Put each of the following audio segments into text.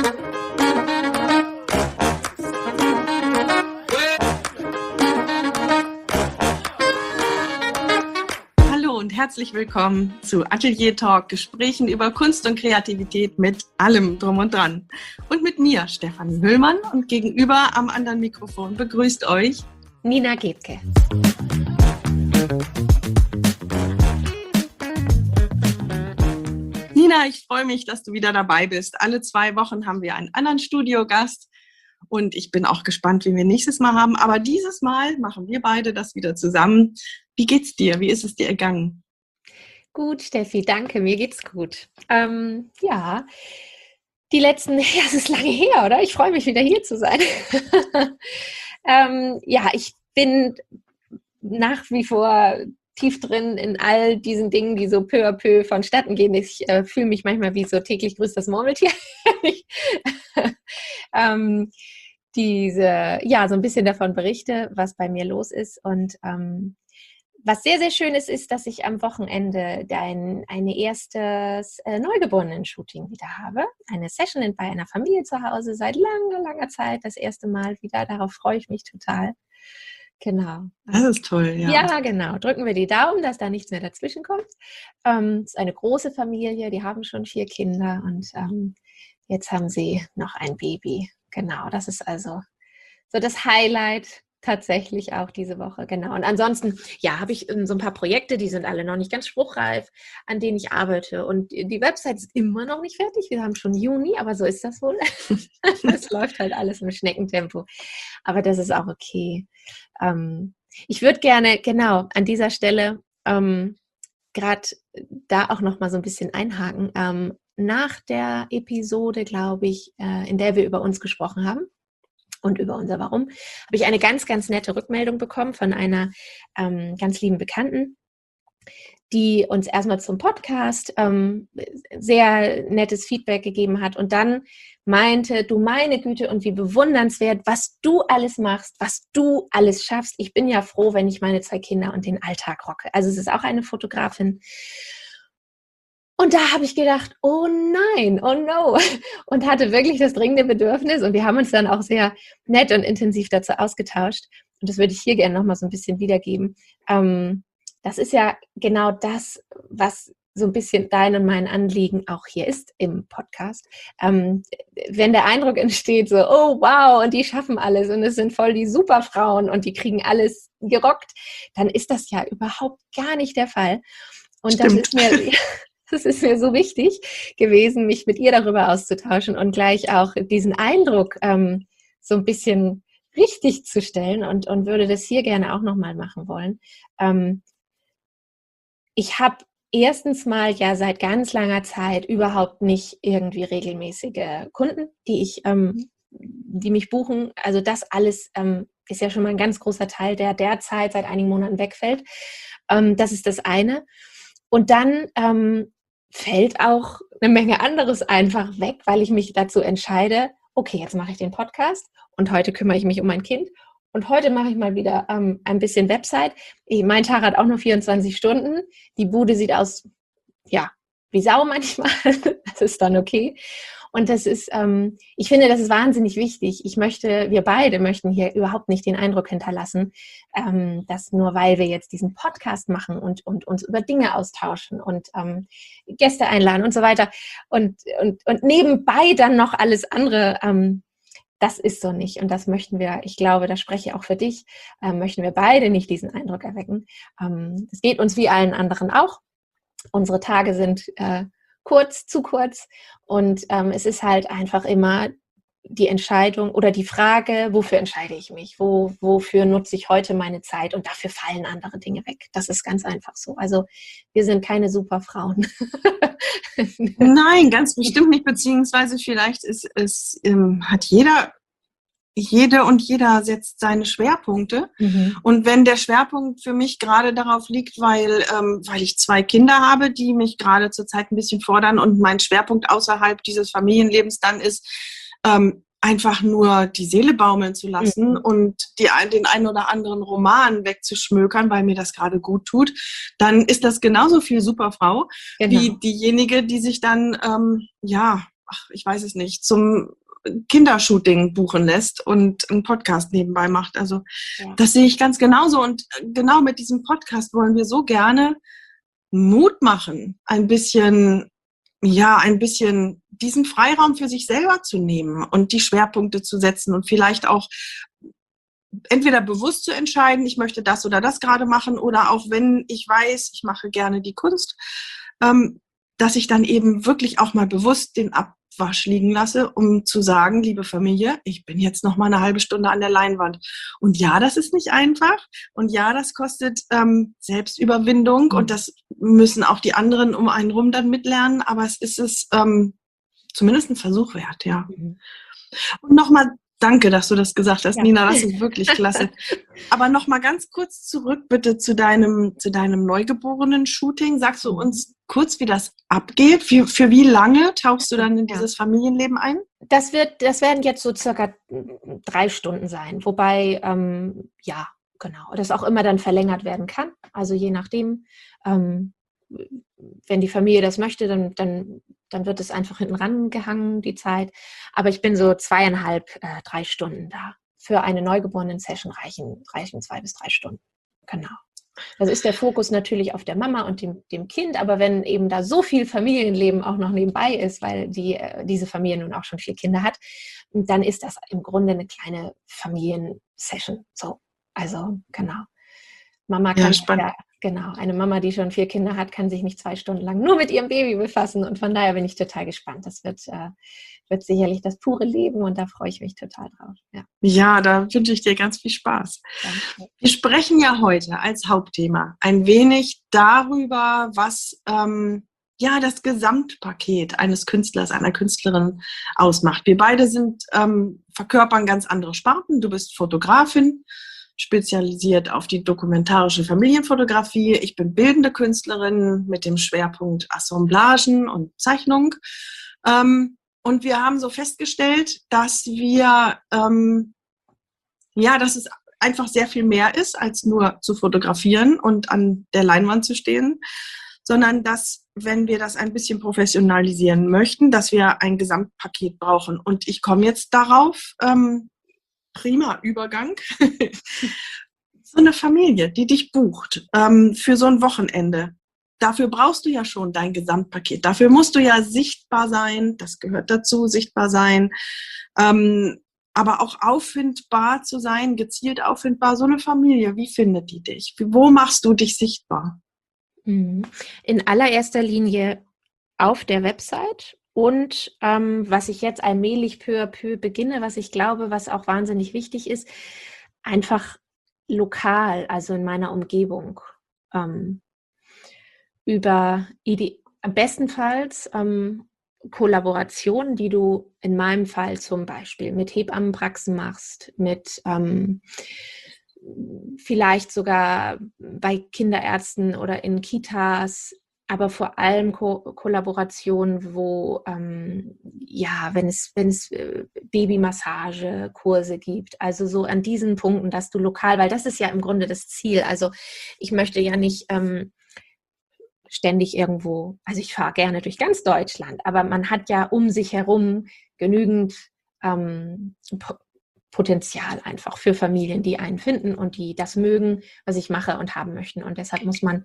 Hallo und herzlich willkommen zu Atelier Talk, Gesprächen über Kunst und Kreativität mit allem drum und dran. Und mit mir, Stefanie Hüllmann, und gegenüber am anderen Mikrofon begrüßt euch Nina Gebke. Nina, ich freue mich, dass du wieder dabei bist. Alle 2 Wochen haben wir einen anderen Studiogast und ich bin auch gespannt, wie wir nächstes Mal haben. Aber dieses Mal machen wir beide das wieder zusammen. Wie geht's dir? Wie ist es dir ergangen? Gut, Steffi, danke, mir geht's gut. Die letzten, es ist lange her, oder? Ich freue mich, wieder hier zu sein. Ich bin nach wie vor tief drin in all diesen Dingen, die so peu à peu vonstatten gehen. Ich fühle mich manchmal wie so täglich grüßt das Murmeltier. So ein bisschen davon berichte, was bei mir los ist. Und was sehr, sehr schön ist, dass ich am Wochenende ein erstes Neugeborenen-Shooting wieder habe. Eine Session bei einer Familie zu Hause seit langer, langer Zeit. Das erste Mal wieder. Darauf freue ich mich total. Genau. Das ist toll, ja. Ja, genau. Drücken wir die Daumen, dass da nichts mehr dazwischen kommt. Es ist eine große Familie, die haben schon 4 Kinder und jetzt haben sie noch ein Baby. Genau, das ist also so das Highlight tatsächlich auch diese Woche. Genau. Und ansonsten, habe ich so ein paar Projekte, die sind alle noch nicht ganz spruchreif, an denen ich arbeite. Und die Website ist immer noch nicht fertig. Wir haben schon Juni, aber so ist das wohl. Es läuft halt alles im Schneckentempo. Aber das ist auch okay. Ich würde gerne, genau, an dieser Stelle gerade da auch noch mal so ein bisschen einhaken. Nach der Episode, glaube ich, in der wir über uns gesprochen haben, und über unser Warum, habe ich eine ganz, ganz nette Rückmeldung bekommen von einer ganz lieben Bekannten, die uns erstmal zum Podcast sehr nettes Feedback gegeben hat und dann meinte, du meine Güte und wie bewundernswert, was du alles machst, was du alles schaffst. Ich bin ja froh, wenn ich meine 2 Kinder und den Alltag rocke. Also es ist auch eine Fotografin. Und da habe ich gedacht, oh nein, oh no. Und hatte wirklich das dringende Bedürfnis. Und wir haben uns dann auch sehr nett und intensiv dazu ausgetauscht. Und das würde ich hier gerne nochmal so ein bisschen wiedergeben. Das ist ja genau das, was so ein bisschen dein und mein Anliegen auch hier ist im Podcast. Wenn der Eindruck entsteht, so, oh wow, und die schaffen alles und es sind voll die Superfrauen und die kriegen alles gerockt, dann ist das ja überhaupt gar nicht der Fall. Und das ist mir so wichtig gewesen, mich mit ihr darüber auszutauschen und gleich auch diesen Eindruck so ein bisschen richtig zu stellen und würde das hier gerne auch nochmal machen wollen. Ich habe erstens mal ja seit ganz langer Zeit überhaupt nicht irgendwie regelmäßige Kunden, die mich buchen. Also das alles ist ja schon mal ein ganz großer Teil, der derzeit seit einigen Monaten wegfällt. Das ist das eine. Und dann fällt auch eine Menge anderes einfach weg, weil ich mich dazu entscheide, okay, jetzt mache ich den Podcast und heute kümmere ich mich um mein Kind und heute mache ich mal wieder ein bisschen Website. Mein Tag hat auch nur 24 Stunden. Die Bude sieht aus, wie Sau manchmal. Das ist dann okay. Und das ist, ich finde, das ist wahnsinnig wichtig. Wir beide möchten hier überhaupt nicht den Eindruck hinterlassen, dass nur weil wir jetzt diesen Podcast machen und uns über Dinge austauschen und Gäste einladen und so weiter und nebenbei dann noch alles andere, das ist so nicht. Und das möchten wir, ich glaube, da spreche ich auch für dich, möchten wir beide nicht diesen Eindruck erwecken. Es geht uns wie allen anderen auch. Unsere Tage sind zu kurz und es ist halt einfach immer die Entscheidung oder die Frage, wofür entscheide ich mich? Wofür nutze ich heute meine Zeit? Und dafür fallen andere Dinge weg. Das ist ganz einfach so. Also wir sind keine Superfrauen. Nein, ganz bestimmt nicht, beziehungsweise vielleicht hat jede und jeder setzt seine Schwerpunkte. Mhm. Und wenn der Schwerpunkt für mich gerade darauf liegt, weil ich 2 Kinder habe, die mich gerade zurzeit ein bisschen fordern und mein Schwerpunkt außerhalb dieses Familienlebens dann ist, einfach nur die Seele baumeln zu lassen und den einen oder anderen Roman wegzuschmökern, weil mir das gerade gut tut, dann ist das genauso viel Superfrau wie diejenige, die sich dann ich weiß es nicht, zum Kindershooting buchen lässt und einen Podcast nebenbei macht. Also das sehe ich ganz genauso. Und genau mit diesem Podcast wollen wir so gerne Mut machen, ein bisschen diesen Freiraum für sich selber zu nehmen und die Schwerpunkte zu setzen und vielleicht auch entweder bewusst zu entscheiden, ich möchte das oder das gerade machen, oder auch wenn ich weiß, ich mache gerne die Kunst, dass ich dann eben wirklich auch mal bewusst den Abwasch liegen lasse, um zu sagen, liebe Familie, ich bin jetzt noch mal eine halbe Stunde an der Leinwand. Und ja, das ist nicht einfach. Und ja, das kostet Selbstüberwindung und das müssen auch die anderen um einen rum dann mitlernen. Aber es ist zumindest ein Versuch wert, ja. Und nochmal danke, dass du das gesagt hast, Nina, das ist wirklich klasse. Aber nochmal ganz kurz zurück bitte zu deinem Neugeborenen-Shooting. Sagst du uns kurz, wie das abgeht? Für wie lange tauchst du dann in dieses Familienleben ein? Das werden jetzt so circa 3 Stunden sein, wobei, genau, das auch immer dann verlängert werden kann. Also je nachdem, wenn die Familie das möchte, dann wird es einfach hinten rangehangen, die Zeit. Aber ich bin so 2,5, 3 Stunden da. Für eine Neugeborenen-Session reichen 2 bis 3 Stunden. Genau. Das ist der Fokus natürlich auf der Mama und dem Kind, aber wenn eben da so viel Familienleben auch noch nebenbei ist, weil diese Familie nun auch schon 4 Kinder hat, dann ist das im Grunde eine kleine Familiensession. So, also genau. Mama kann eine Mama, die schon 4 Kinder hat, kann sich nicht 2 Stunden lang nur mit ihrem Baby befassen und von daher bin ich total gespannt. Das wird sicherlich das pure Leben und da freue ich mich total drauf. Ja, da wünsche ich dir ganz viel Spaß. Danke. Wir sprechen ja heute als Hauptthema ein wenig darüber, was das Gesamtpaket eines Künstlers, einer Künstlerin ausmacht. Wir beide verkörpern ganz andere Sparten. Du bist Fotografin, spezialisiert auf die dokumentarische Familienfotografie. Ich bin bildende Künstlerin mit dem Schwerpunkt Assemblagen und Zeichnung. Und wir haben so festgestellt, dass dass es einfach sehr viel mehr ist, als nur zu fotografieren und an der Leinwand zu stehen, sondern dass, wenn wir das ein bisschen professionalisieren möchten, dass wir ein Gesamtpaket brauchen. Und ich komme jetzt darauf, prima Übergang. So eine Familie, die dich bucht für so ein Wochenende. Dafür brauchst du ja schon dein Gesamtpaket. Dafür musst du ja sichtbar sein. Das gehört dazu, sichtbar sein. Aber auch auffindbar zu sein, gezielt auffindbar. So eine Familie, wie findet die dich? Wo machst du dich sichtbar? In allererster Linie auf der Website. Und was ich jetzt allmählich peu à peu beginne, was ich glaube, was auch wahnsinnig wichtig ist, einfach lokal, also in meiner Umgebung, über bestenfalls Kollaborationen, die du in meinem Fall zum Beispiel mit Hebammenpraxen machst, mit vielleicht sogar bei Kinderärzten oder in Kitas, aber vor allem Kollaborationen, wo, wenn es Babymassagekurse gibt, also so an diesen Punkten, dass du lokal, weil das ist ja im Grunde das Ziel, also ich möchte ja nicht ständig irgendwo, also ich fahre gerne durch ganz Deutschland, aber man hat ja um sich herum genügend Potenzial einfach für Familien, die einen finden und die das mögen, was ich mache und haben möchten. Und deshalb muss man,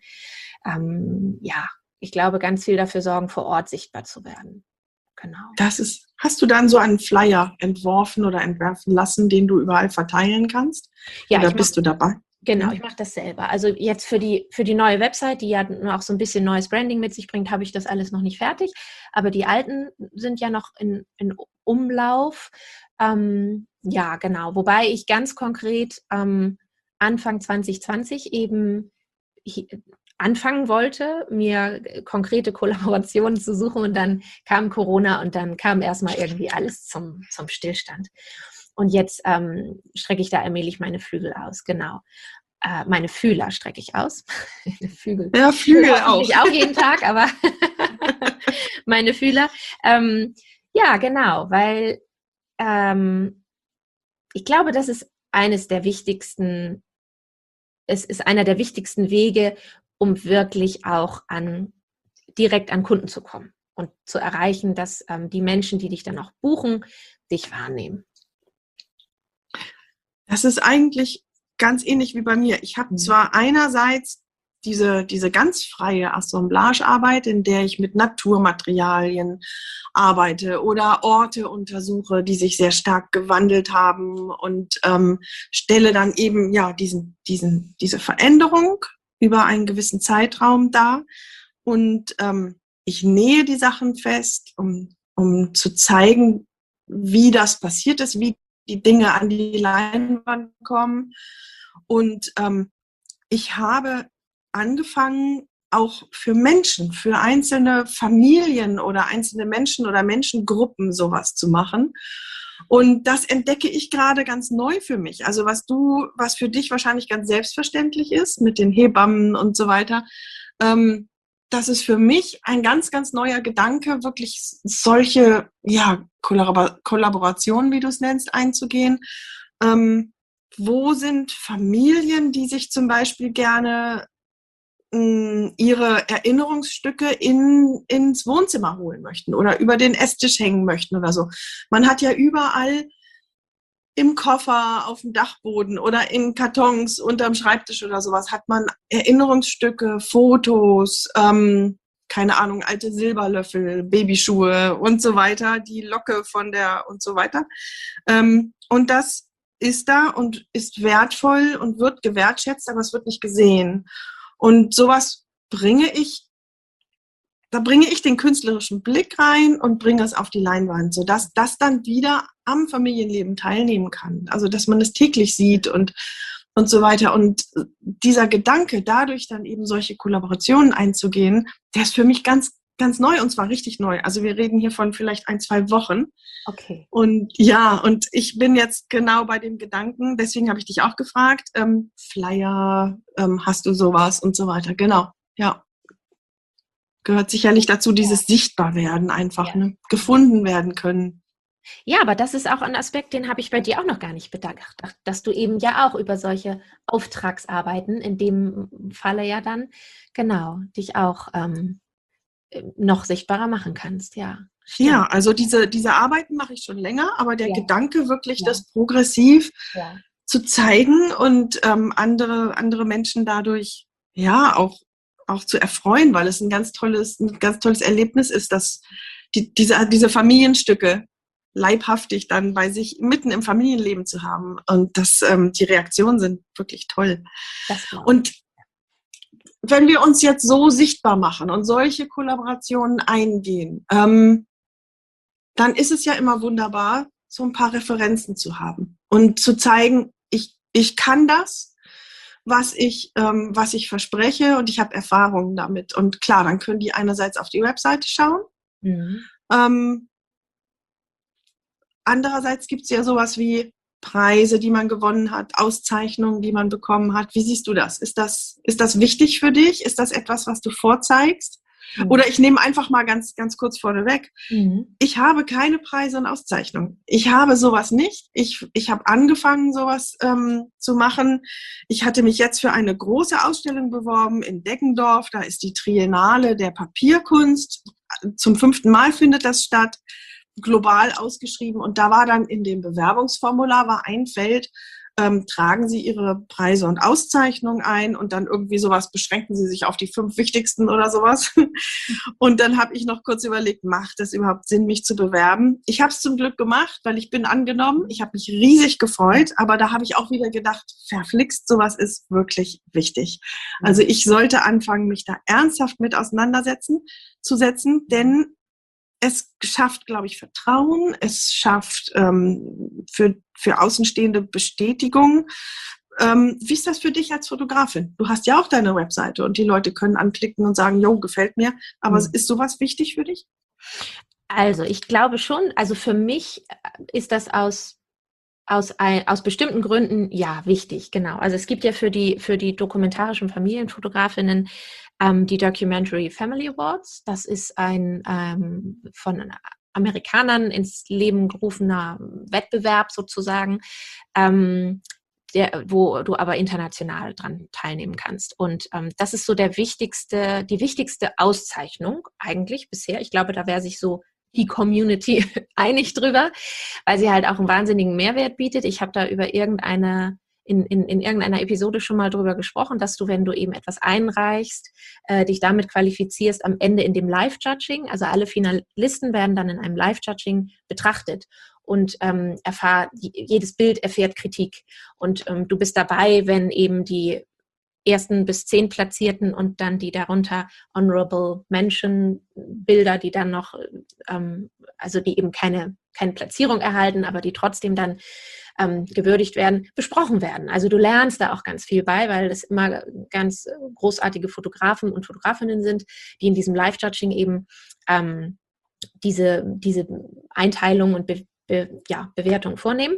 ich glaube, ganz viel dafür sorgen, vor Ort sichtbar zu werden. Genau. Hast du dann so einen Flyer entworfen oder entwerfen lassen, den du überall verteilen kannst? Ja, oder bist du dabei? Genau, ich mache das selber. Also jetzt für die neue Website, die ja auch so ein bisschen neues Branding mit sich bringt, habe ich das alles noch nicht fertig. Aber die alten sind ja noch in Umlauf. Ja, genau. Wobei ich ganz konkret Anfang 2020 eben anfangen wollte, mir konkrete Kollaborationen zu suchen und dann kam Corona und dann kam erstmal irgendwie alles zum Stillstand. Und jetzt strecke ich da allmählich meine Flügel aus, genau. Meine Fühler strecke ich aus. Flügel. Ja, Flügel auch. Nicht auch jeden Tag, aber meine Fühler. Ja, genau, weil ich glaube, das ist es ist einer der wichtigsten Wege, um wirklich auch direkt an Kunden zu kommen. und zu erreichen, dass die Menschen, die dich dann auch buchen, dich wahrnehmen? Das ist eigentlich ganz ähnlich wie bei mir. Ich habe zwar einerseits diese ganz freie Assemblagearbeit, in der ich mit Naturmaterialien arbeite oder Orte untersuche, die sich sehr stark gewandelt haben und stelle dann eben ja diese Veränderung über einen gewissen Zeitraum dar. Und ich nähe die Sachen fest, um zu zeigen, wie das passiert ist, wie die Dinge an die Leinwand kommen. Und ich habe angefangen, auch für Menschen, für einzelne Familien oder einzelne Menschen oder Menschengruppen sowas zu machen. Und das entdecke ich gerade ganz neu für mich. Also was für dich wahrscheinlich ganz selbstverständlich ist, mit den Hebammen und so weiter, das ist für mich ein ganz, ganz neuer Gedanke, wirklich solche Kollaborationen, wie du es nennst, einzugehen. Wo sind Familien, die sich zum Beispiel gerne ihre Erinnerungsstücke ins Wohnzimmer holen möchten oder über den Esstisch hängen möchten oder so. Man hat ja überall im Koffer, auf dem Dachboden oder in Kartons unterm Schreibtisch oder sowas hat man Erinnerungsstücke, Fotos, keine Ahnung, alte Silberlöffel, Babyschuhe und so weiter, die Locke von der und so weiter. Und das ist da und ist wertvoll und wird gewertschätzt, aber es wird nicht gesehen. Und sowas da bringe ich den künstlerischen Blick rein und bringe es auf die Leinwand, sodass das dann wieder am Familienleben teilnehmen kann. Also, dass man es täglich sieht und so weiter. Und dieser Gedanke, dadurch dann eben solche Kollaborationen einzugehen, der ist für mich ganz, ganz neu und zwar richtig neu. Also wir reden hier von vielleicht 1-2 Wochen. Okay. Und ja, und ich bin jetzt genau bei dem Gedanken, deswegen habe ich dich auch gefragt, Flyer, hast du sowas und so weiter. Genau, ja. Gehört sicherlich dazu, dieses Sichtbarwerden einfach, ne? Gefunden werden können. Ja, aber das ist auch ein Aspekt, den habe ich bei dir auch noch gar nicht bedacht, dass du eben ja auch über solche Auftragsarbeiten, in dem Falle ja dann, genau, dich auch noch sichtbarer machen kannst, ja. Stimmt. Ja, also diese Arbeiten mache ich schon länger, aber der Gedanke wirklich, das progressiv Ja. zu zeigen und andere Menschen dadurch ja auch zu erfreuen, weil es ein ganz tolles Erlebnis ist, dass diese Familienstücke leibhaftig dann bei sich mitten im Familienleben zu haben und die Reaktionen sind wirklich toll. Und wenn wir uns jetzt so sichtbar machen und solche Kollaborationen eingehen, dann ist es ja immer wunderbar, so ein paar Referenzen zu haben und zu zeigen, ich kann das, was ich verspreche und ich habe Erfahrungen damit. Und klar, dann können die einerseits auf die Webseite schauen. Andererseits gibt es ja sowas wie Preise, die man gewonnen hat, Auszeichnungen, die man bekommen hat. Wie siehst du das? Ist das wichtig für dich? Ist das etwas, was du vorzeigst? Oder ich nehme einfach mal ganz, ganz kurz vorneweg. Ich habe keine Preise und Auszeichnungen. Ich habe sowas nicht. Ich habe angefangen, sowas zu machen. Ich hatte mich jetzt für eine große Ausstellung beworben in Deggendorf. Da ist die Triennale der Papierkunst. Zum 5. Mal findet das statt, global ausgeschrieben. Und da war dann in dem Bewerbungsformular war ein Feld, tragen Sie Ihre Preise und Auszeichnungen ein und dann irgendwie sowas, beschränken Sie sich auf die 5 wichtigsten oder sowas. Und dann habe ich noch kurz überlegt, macht es überhaupt Sinn, mich zu bewerben? Ich habe es zum Glück gemacht, weil ich bin angenommen. Ich habe mich riesig gefreut, aber da habe ich auch wieder gedacht, verflixt, sowas ist wirklich wichtig. Also ich sollte anfangen, mich da ernsthaft mit auseinandersetzen, denn es schafft, glaube ich, Vertrauen. Es schafft für Außenstehende Bestätigung. Wie ist das für dich als Fotografin? Du hast ja auch deine Webseite und die Leute können anklicken und sagen, jo, gefällt mir. Aber ist sowas wichtig für dich? Also ich glaube schon, also für mich ist das aus bestimmten Gründen ja wichtig, genau. Also es gibt ja für die dokumentarischen Familienfotografinnen die Documentary Family Awards. Das ist ein von Amerikanern ins Leben gerufener Wettbewerb sozusagen, wo du aber international dran teilnehmen kannst. Und das ist so die wichtigste Auszeichnung eigentlich bisher. Ich glaube, da wäre sich so die Community einig drüber, weil sie halt auch einen wahnsinnigen Mehrwert bietet. Ich habe da über in irgendeiner Episode schon mal drüber gesprochen, dass du, wenn du eben etwas einreichst, dich damit qualifizierst am Ende in dem Live-Judging. Also alle Finalisten werden dann in einem Live-Judging betrachtet und jedes Bild erfährt Kritik. Und du bist dabei, wenn eben die ersten bis 10 Platzierten und dann die darunter Honorable Mention Bilder, die dann noch, also die eben keine Platzierung erhalten, aber die trotzdem dann gewürdigt werden, besprochen werden. Also du lernst da auch ganz viel bei, weil das immer ganz großartige Fotografen und Fotografinnen sind, die in diesem Live-Judging eben diese Einteilung und Bewertung vornehmen.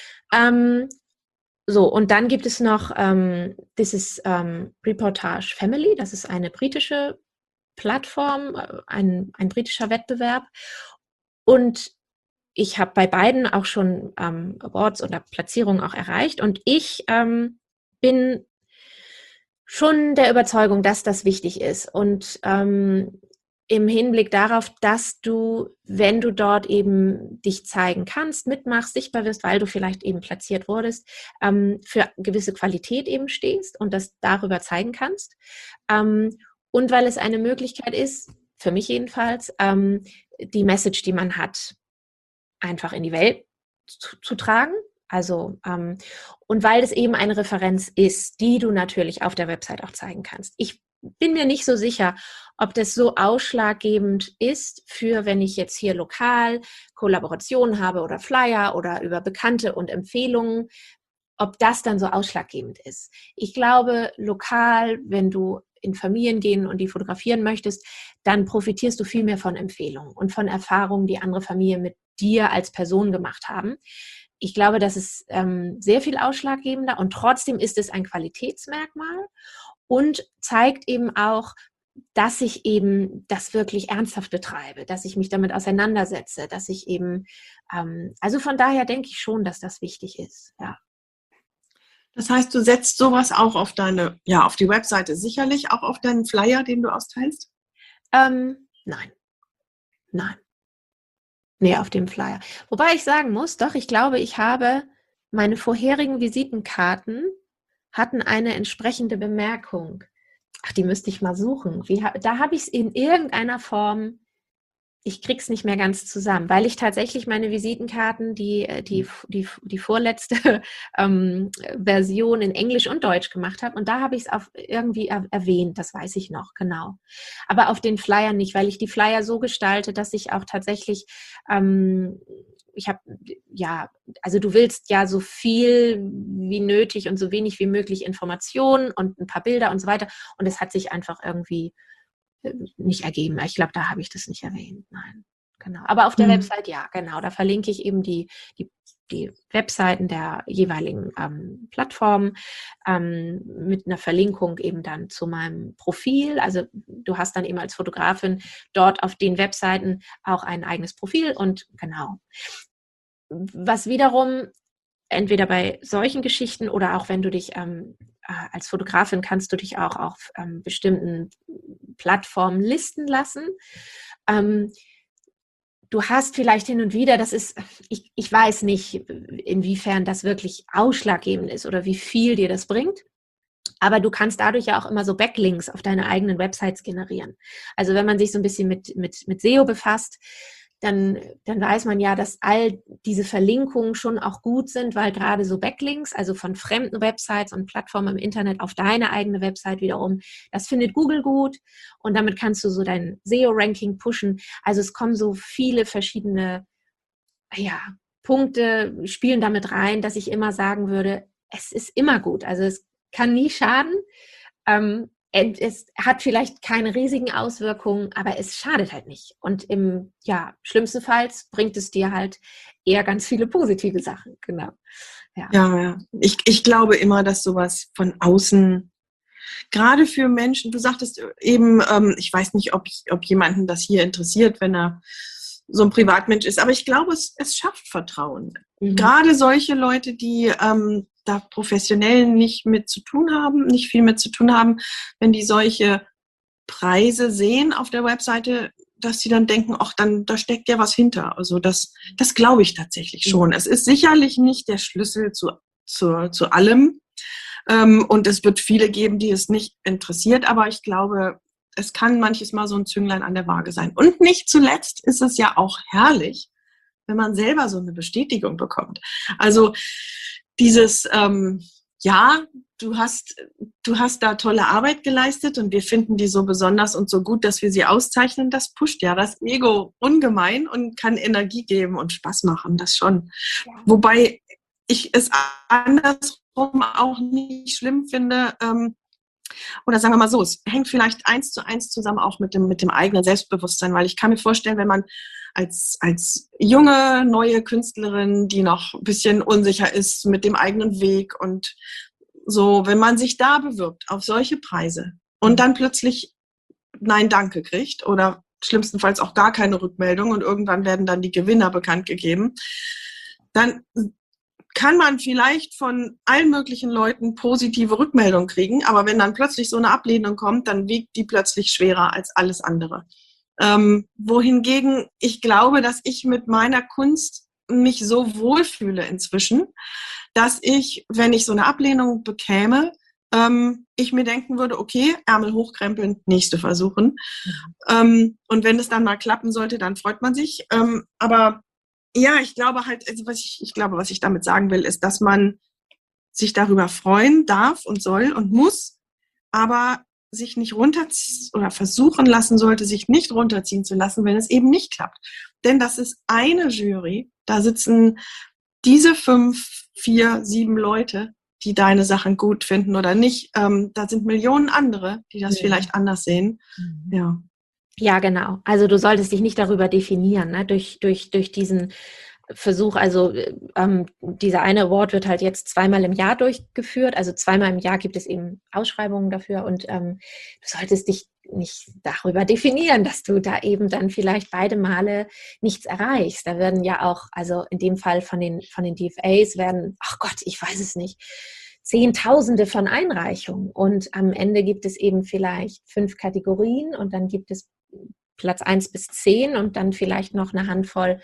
So, und dann gibt es noch dieses Reportage Family, das ist eine britische Plattform, ein britischer Wettbewerb. Und ich habe bei beiden auch schon Awards oder Platzierungen auch erreicht. Und ich bin schon der Überzeugung, dass das wichtig ist. Und im Hinblick darauf, dass du, wenn du dort eben dich zeigen kannst, mitmachst, sichtbar wirst, weil du vielleicht eben platziert wurdest, für gewisse Qualität eben stehst und das darüber zeigen kannst. Und weil es eine Möglichkeit ist, für mich jedenfalls, die Message, die man hat, einfach in die Welt zu tragen. Also, und weil es eben eine Referenz ist, die du natürlich auf der Website auch zeigen kannst. Ich bin mir nicht so sicher, ob das so ausschlaggebend ist für, wenn ich jetzt hier lokal Kollaborationen habe oder Flyer oder über Bekannte und Empfehlungen, ob das dann so ausschlaggebend ist. Ich glaube, lokal, wenn du in Familien gehen und die fotografieren möchtest, dann profitierst du viel mehr von Empfehlungen und von Erfahrungen, die andere Familien mit dir als Person gemacht haben. Ich glaube, das ist sehr viel ausschlaggebender und trotzdem ist es ein Qualitätsmerkmal und zeigt eben auch, dass ich eben das wirklich ernsthaft betreibe, dass ich mich damit auseinandersetze, dass ich eben, also von daher denke ich schon, dass das wichtig ist, ja. Das heißt, du setzt sowas auch auf auf die Webseite, sicherlich auch auf deinen Flyer, den du austeilst? Nein. Nee, auf dem Flyer. Wobei ich sagen muss, doch, ich glaube, ich habe meine vorherigen Visitenkarten hatten eine entsprechende Bemerkung. Ach, die müsste ich mal suchen. Da habe ich es in irgendeiner Form, ich krieg's nicht mehr ganz zusammen, weil ich tatsächlich meine Visitenkarten, die vorletzte Version in Englisch und Deutsch gemacht habe und da habe ich es irgendwie erwähnt, das weiß ich noch, genau. Aber auf den Flyern nicht, weil ich die Flyer so gestalte, dass ich auch tatsächlich also du willst ja so viel wie nötig und so wenig wie möglich Informationen und ein paar Bilder und so weiter und es hat sich einfach irgendwie nicht ergeben. Ich glaube, da habe ich das nicht erwähnt. Nein, genau. Aber auf der Website, ja, genau. Da verlinke ich eben die Webseiten der jeweiligen Plattformen mit einer Verlinkung eben dann zu meinem Profil. Also du hast dann eben als Fotografin dort auf den Webseiten auch ein eigenes Profil und genau. Was wiederum entweder bei solchen Geschichten oder auch wenn du dich als Fotografin kannst du dich auch auf bestimmten Plattformen listen lassen. Du hast vielleicht hin und wieder, ich weiß nicht, inwiefern das wirklich ausschlaggebend ist oder wie viel dir das bringt. Aber du kannst dadurch ja auch immer so Backlinks auf deine eigenen Websites generieren. Also wenn man sich so ein bisschen mit SEO befasst, dann weiß man ja, dass all diese Verlinkungen schon auch gut sind, weil gerade so Backlinks, also von fremden Websites und Plattformen im Internet auf deine eigene Website wiederum, das findet Google gut und damit kannst du so dein SEO-Ranking pushen. Also es kommen so viele verschiedene Punkte, spielen damit rein, dass ich immer sagen würde, es ist immer gut. Also es kann nie schaden. Es hat vielleicht keine riesigen Auswirkungen, aber es schadet halt nicht. Und im schlimmstenfalls bringt es dir halt eher ganz viele positive Sachen. Genau. Ja. Ich glaube immer, dass sowas von außen, gerade für Menschen, du sagtest eben, ich weiß nicht, ob jemanden das hier interessiert, wenn er so ein Privatmensch ist, aber ich glaube, es schafft Vertrauen. Mhm. Gerade solche Leute, die da professionell nicht mit zu tun haben, nicht viel mit zu tun haben, wenn die solche Preise sehen auf der Webseite, dass sie dann denken, ach, dann da steckt ja was hinter. Also das glaube ich tatsächlich schon. Es ist sicherlich nicht der Schlüssel zu allem. Und es wird viele geben, die es nicht interessiert, aber ich glaube, es kann manches Mal so ein Zünglein an der Waage sein. Und nicht zuletzt ist es ja auch herrlich, wenn man selber so eine Bestätigung bekommt. Also dieses, ja, du hast da tolle Arbeit geleistet und wir finden die so besonders und so gut, dass wir sie auszeichnen, das pusht ja das Ego ungemein und kann Energie geben und Spaß machen, das schon. Ja. Wobei ich es andersrum auch nicht schlimm finde, oder sagen wir mal so, es hängt vielleicht 1:1 zusammen auch mit dem eigenen Selbstbewusstsein, weil ich kann mir vorstellen, wenn man als junge, neue Künstlerin, die noch ein bisschen unsicher ist mit dem eigenen Weg und so, wenn man sich da bewirbt auf solche Preise und dann plötzlich Nein, danke kriegt oder schlimmstenfalls auch gar keine Rückmeldung und irgendwann werden dann die Gewinner bekannt gegeben, dann kann man vielleicht von allen möglichen Leuten positive Rückmeldungen kriegen, aber wenn dann plötzlich so eine Ablehnung kommt, dann wiegt die plötzlich schwerer als alles andere. Wohingegen ich glaube, dass ich mit meiner Kunst mich so wohlfühle inzwischen, dass ich, wenn ich so eine Ablehnung bekäme, ich mir denken würde, okay, Ärmel hochkrempeln, nächste versuchen. Und wenn es dann mal klappen sollte, dann freut man sich. Aber ja, ich glaube halt, also was ich damit sagen will, ist, dass man sich darüber freuen darf und soll und muss, aber sich nicht runterziehen oder versuchen lassen sollte, sich nicht runterziehen zu lassen, wenn es eben nicht klappt. Denn das ist eine Jury, da sitzen diese 5, 4, 7 Leute, die deine Sachen gut finden oder nicht. Da sind Millionen andere, die das vielleicht anders sehen. Ja. Ja, genau. Also du solltest dich nicht darüber definieren, ne? Durch diesen Versuch, also dieser eine Award wird halt jetzt 2-mal im Jahr durchgeführt, also 2-mal im Jahr gibt es eben Ausschreibungen dafür und du solltest dich nicht darüber definieren, dass du da eben dann vielleicht beide Male nichts erreichst. Da werden ja auch, also in dem Fall von den DFAs werden, ach Gott, ich weiß es nicht, Zehntausende von Einreichungen und am Ende gibt es eben vielleicht 5 Kategorien und dann gibt es Platz 1 bis 10 und dann vielleicht noch eine Handvoll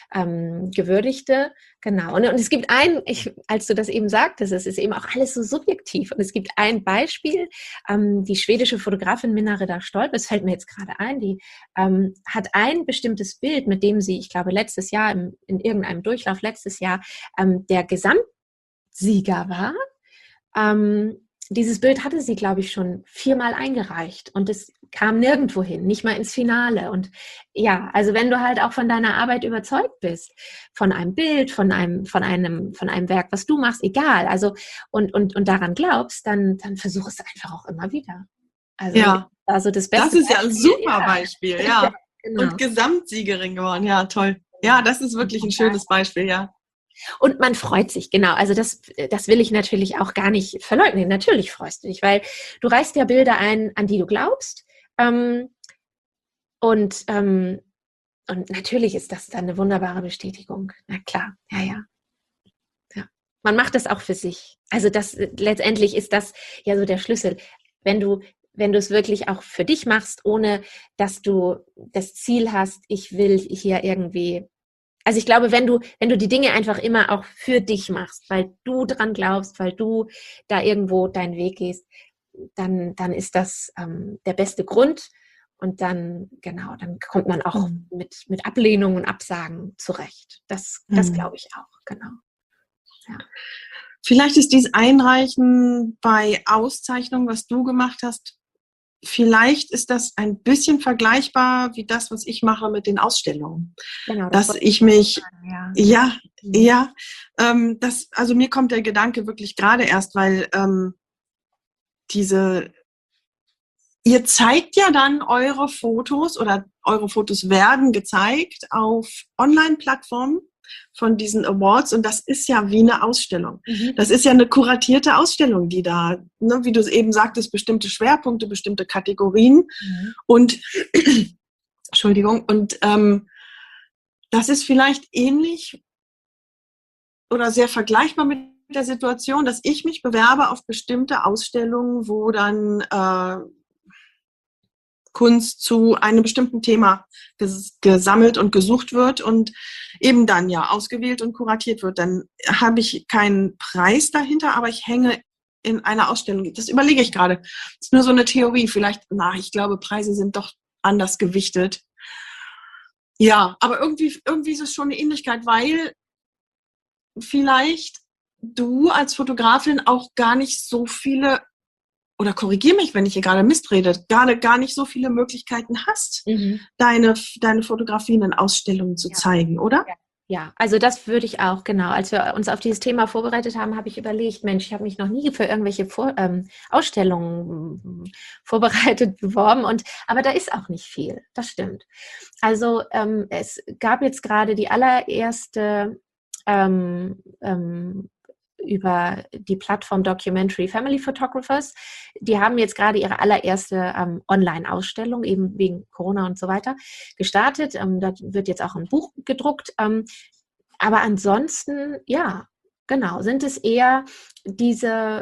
Gewürdigte, genau. Und es gibt als du das eben sagtest, es ist eben auch alles so subjektiv. Und es gibt ein Beispiel, die schwedische Fotografin Minna Ridder-Stolpe, es fällt mir jetzt gerade ein, die hat ein bestimmtes Bild, mit dem sie, ich glaube, letztes Jahr, in irgendeinem Durchlauf letztes Jahr, der Gesamtsieger war. Dieses Bild hatte sie, glaube ich, schon 4-mal eingereicht und es kam nirgendwo hin, nicht mal ins Finale. Und ja, also wenn du halt auch von deiner Arbeit überzeugt bist, von einem Bild, von einem Werk, was du machst, egal, also und daran glaubst, dann versuch es einfach auch immer wieder. Also, ja, also das Beste. Das ist ja ein super Beispiel, ja. Genau. Und Gesamtsiegerin geworden, ja, toll. Ja, das ist wirklich ein schönes Beispiel, ja. Und man freut sich, genau. Also das will ich natürlich auch gar nicht verleugnen. Natürlich freust du dich, weil du reichst ja Bilder ein, an die du glaubst. Und natürlich ist das dann eine wunderbare Bestätigung. Na klar, ja. Man macht das auch für sich. Also letztendlich ist das ja so der Schlüssel. Wenn du es wirklich auch für dich machst, ohne dass du das Ziel hast, ich will hier irgendwie. Also ich glaube, wenn du die Dinge einfach immer auch für dich machst, weil du dran glaubst, weil du da irgendwo deinen Weg gehst, dann ist das der beste Grund und dann kommt man auch mit Ablehnung und Absagen zurecht. Das glaube ich auch, genau. Ja. Vielleicht ist dieses Einreichen bei Auszeichnungen, was du gemacht hast, vielleicht ist das ein bisschen vergleichbar wie das, was ich mache mit den Ausstellungen. Genau, dass ich mich, also mir kommt der Gedanke wirklich gerade erst, weil ihr zeigt ja dann eure Fotos oder eure Fotos werden gezeigt auf Online-Plattformen von diesen Awards und das ist ja wie eine Ausstellung. Das ist ja eine kuratierte Ausstellung, die da, ne, wie du es eben sagtest, bestimmte Schwerpunkte, bestimmte Kategorien und Entschuldigung, und das ist vielleicht ähnlich oder sehr vergleichbar mit der Situation, dass ich mich bewerbe auf bestimmte Ausstellungen, wo dann Kunst zu einem bestimmten Thema gesammelt und gesucht wird und eben dann ja ausgewählt und kuratiert wird. Dann habe ich keinen Preis dahinter, aber ich hänge in einer Ausstellung. Das überlege ich gerade. Das ist nur so eine Theorie. Vielleicht, ich glaube, Preise sind doch anders gewichtet. Ja, aber irgendwie ist es schon eine Ähnlichkeit, weil vielleicht du als Fotografin auch gar nicht so viele, oder korrigier mich, wenn ich hier gerade Mist rede, gar nicht so viele Möglichkeiten hast, deine Fotografien in Ausstellungen zu zeigen, oder? Ja, also das würde ich auch, genau. Als wir uns auf dieses Thema vorbereitet haben, habe ich überlegt, Mensch, ich habe mich noch nie für irgendwelche Ausstellungen vorbereitet, beworben. Aber da ist auch nicht viel, das stimmt. Also es gab jetzt gerade die allererste über die Plattform Documentary Family Photographers. Die haben jetzt gerade ihre allererste Online-Ausstellung, eben wegen Corona und so weiter, gestartet. Da wird jetzt auch ein Buch gedruckt. Aber ansonsten, ja, genau, sind es eher diese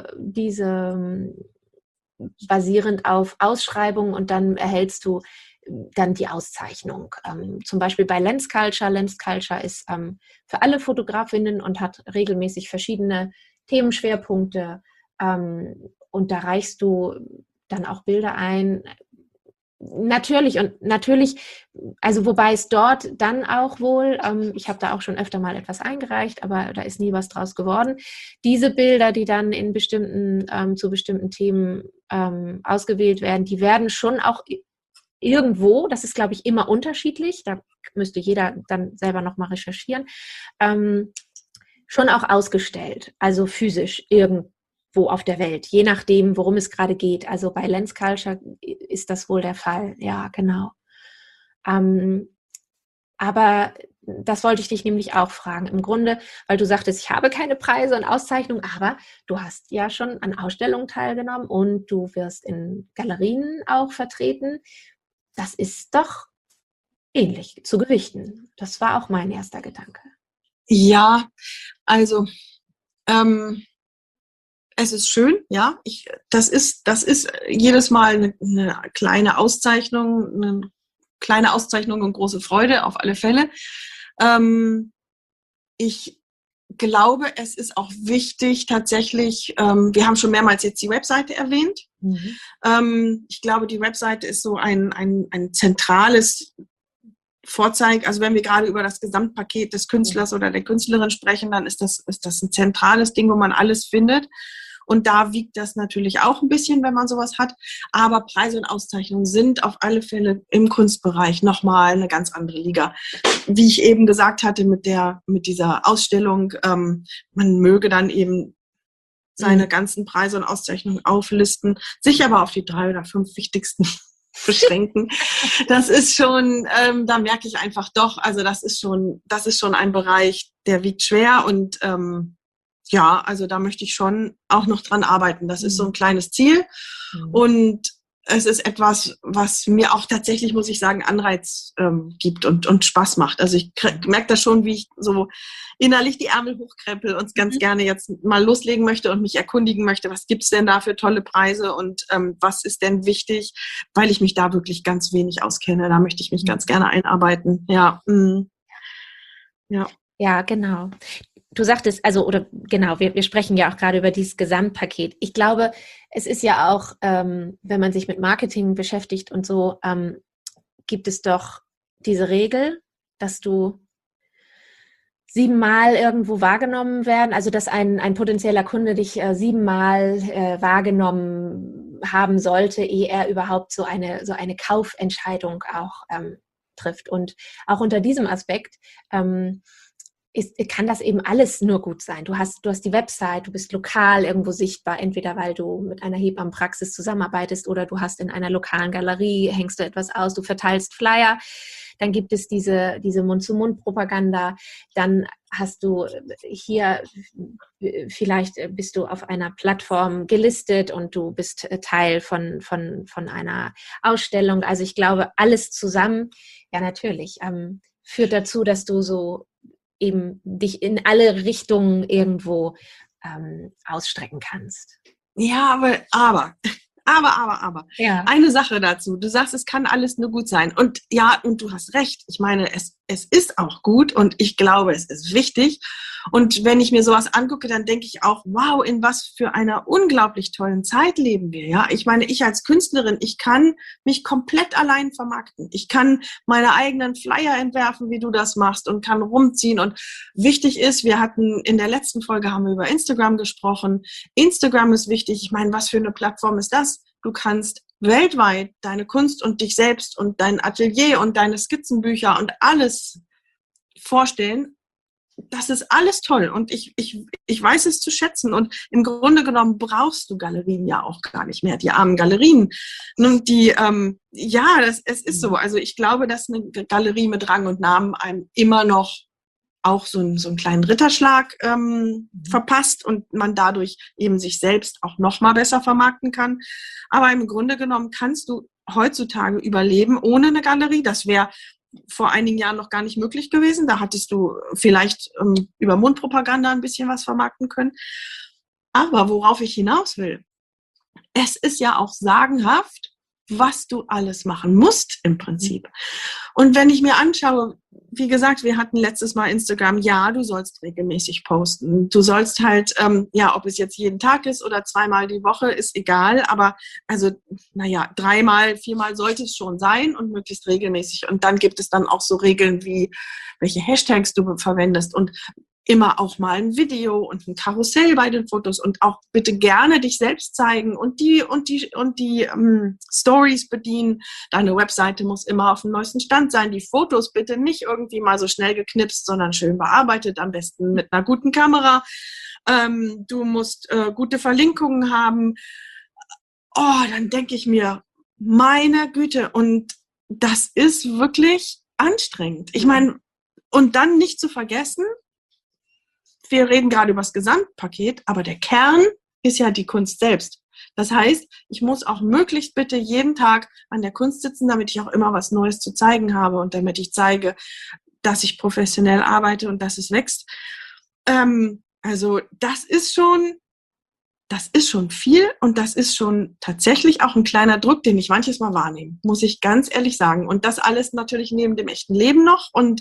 basierend auf Ausschreibungen und dann erhältst du dann die Auszeichnung. Zum Beispiel bei Lens Culture. Lens Culture ist für alle Fotografinnen und hat regelmäßig verschiedene Themenschwerpunkte. Und da reichst du dann auch Bilder ein. Natürlich, also wobei es dort dann auch wohl, ich habe da auch schon öfter mal etwas eingereicht, aber da ist nie was draus geworden. Diese Bilder, die dann in zu bestimmten Themen ausgewählt werden, die werden schon auch irgendwo, das ist, glaube ich, immer unterschiedlich, da müsste jeder dann selber nochmal recherchieren, schon auch ausgestellt, also physisch irgendwo auf der Welt, je nachdem, worum es gerade geht. Also bei Lens Culture ist das wohl der Fall, ja, genau. Aber das wollte ich dich nämlich auch fragen. Im Grunde, weil du sagtest, ich habe keine Preise und Auszeichnungen, aber du hast ja schon an Ausstellungen teilgenommen und du wirst in Galerien auch vertreten. Das ist doch ähnlich zu gewichten. Das war auch mein erster Gedanke. Ja, also es ist schön, ja. Das ist jedes Mal eine kleine Auszeichnung, und große Freude auf alle Fälle. Ich glaube, es ist auch wichtig tatsächlich, wir haben schon mehrmals jetzt die Webseite erwähnt. Ich glaube, die Webseite ist so ein zentrales Vorzeig, also wenn wir gerade über das Gesamtpaket des Künstlers oder der Künstlerin sprechen, dann ist das ein zentrales Ding, wo man alles findet. Und da wiegt das natürlich auch ein bisschen, wenn man sowas hat. Aber Preise und Auszeichnungen sind auf alle Fälle im Kunstbereich nochmal eine ganz andere Liga. Wie ich eben gesagt hatte mit dieser Ausstellung, man möge dann eben seine ganzen Preise und Auszeichnungen auflisten, sich aber auf die 3 oder 5 wichtigsten beschränken. Das ist schon, da merke ich einfach doch, also das ist schon ein Bereich, der wiegt schwer und ja, also da möchte ich schon auch noch dran arbeiten. Das ist so ein kleines Ziel und es ist etwas, was mir auch tatsächlich, muss ich sagen, Anreiz gibt und Spaß macht. Also ich merke das schon, wie ich so innerlich die Ärmel hochkrempel und ganz gerne jetzt mal loslegen möchte und mich erkundigen möchte, was gibt's denn da für tolle Preise und was ist denn wichtig, weil ich mich da wirklich ganz wenig auskenne. Da möchte ich mich ganz gerne einarbeiten. Ja, ja. Ja, genau. Du sagtest, wir sprechen ja auch gerade über dieses Gesamtpaket. Ich glaube, es ist ja auch, wenn man sich mit Marketing beschäftigt und so, gibt es doch diese Regel, dass du 7-mal irgendwo wahrgenommen werden, also dass ein potenzieller Kunde dich 7-mal wahrgenommen haben sollte, ehe er überhaupt so eine Kaufentscheidung auch trifft. Und auch unter diesem Aspekt kann das eben alles nur gut sein. Du hast die Website, du bist lokal irgendwo sichtbar, entweder weil du mit einer Hebammenpraxis zusammenarbeitest oder du hast in einer lokalen Galerie, hängst du etwas aus, du verteilst Flyer, dann gibt es diese Mund-zu-Mund-Propaganda, dann hast du hier, vielleicht bist du auf einer Plattform gelistet und du bist Teil von einer Ausstellung. Also ich glaube, alles zusammen, ja natürlich, führt dazu, dass du so eben dich in alle Richtungen irgendwo ausstrecken kannst. Ja, aber. Ja. Eine Sache dazu. Du sagst, es kann alles nur gut sein. Und ja, und du hast recht. Ich meine, es ist auch gut und ich glaube, es ist wichtig. Und wenn ich mir sowas angucke, dann denke ich auch, wow, in was für einer unglaublich tollen Zeit leben wir. Ja, ich meine, ich als Künstlerin, ich kann mich komplett allein vermarkten. Ich kann meine eigenen Flyer entwerfen, wie du das machst, und kann rumziehen. Und wichtig ist, wir hatten in der letzten Folge haben wir über Instagram gesprochen. Instagram ist wichtig. Ich meine, was für eine Plattform ist das? Du kannst weltweit deine Kunst und dich selbst und dein Atelier und deine Skizzenbücher und alles vorstellen. Das ist alles toll und ich weiß es zu schätzen. Und im Grunde genommen brauchst du Galerien ja auch gar nicht mehr, die armen Galerien. Und die, es ist so. Also ich glaube, dass eine Galerie mit Rang und Namen einem immer noch auch so einen kleinen Ritterschlag verpasst und man dadurch eben sich selbst auch noch mal besser vermarkten kann. Aber im Grunde genommen kannst du heutzutage überleben ohne eine Galerie. Das wäre vor einigen Jahren noch gar nicht möglich gewesen. Da hattest du vielleicht über Mundpropaganda ein bisschen was vermarkten können. Aber worauf ich hinaus will, es ist ja auch sagenhaft, was du alles machen musst im Prinzip. Und wenn ich mir anschaue, wie gesagt, wir hatten letztes Mal Instagram, ja, du sollst regelmäßig posten. Du sollst halt, ob es jetzt jeden Tag ist oder 2-mal die Woche, ist egal. Aber also, 3-mal, 4-mal sollte es schon sein und möglichst regelmäßig. Und dann gibt es dann auch so Regeln wie, welche Hashtags du verwendest und immer auch mal ein Video und ein Karussell bei den Fotos und auch bitte gerne dich selbst zeigen und die Stories bedienen. Deine Webseite muss immer auf dem neuesten Stand sein. Die Fotos bitte nicht irgendwie mal so schnell geknipst, sondern schön bearbeitet, am besten mit einer guten Kamera. Du musst gute Verlinkungen haben. Oh, dann denke ich mir, meine Güte, und das ist wirklich anstrengend. Ich meine, und dann nicht zu vergessen, wir reden gerade über das Gesamtpaket, aber der Kern ist ja die Kunst selbst. Das heißt, ich muss auch möglichst bitte jeden Tag an der Kunst sitzen, damit ich auch immer was Neues zu zeigen habe und damit ich zeige, dass ich professionell arbeite und dass es wächst. Also das ist schon viel und das ist schon tatsächlich auch ein kleiner Druck, den ich manches Mal wahrnehme, muss ich ganz ehrlich sagen. Und das alles natürlich neben dem echten Leben noch. Und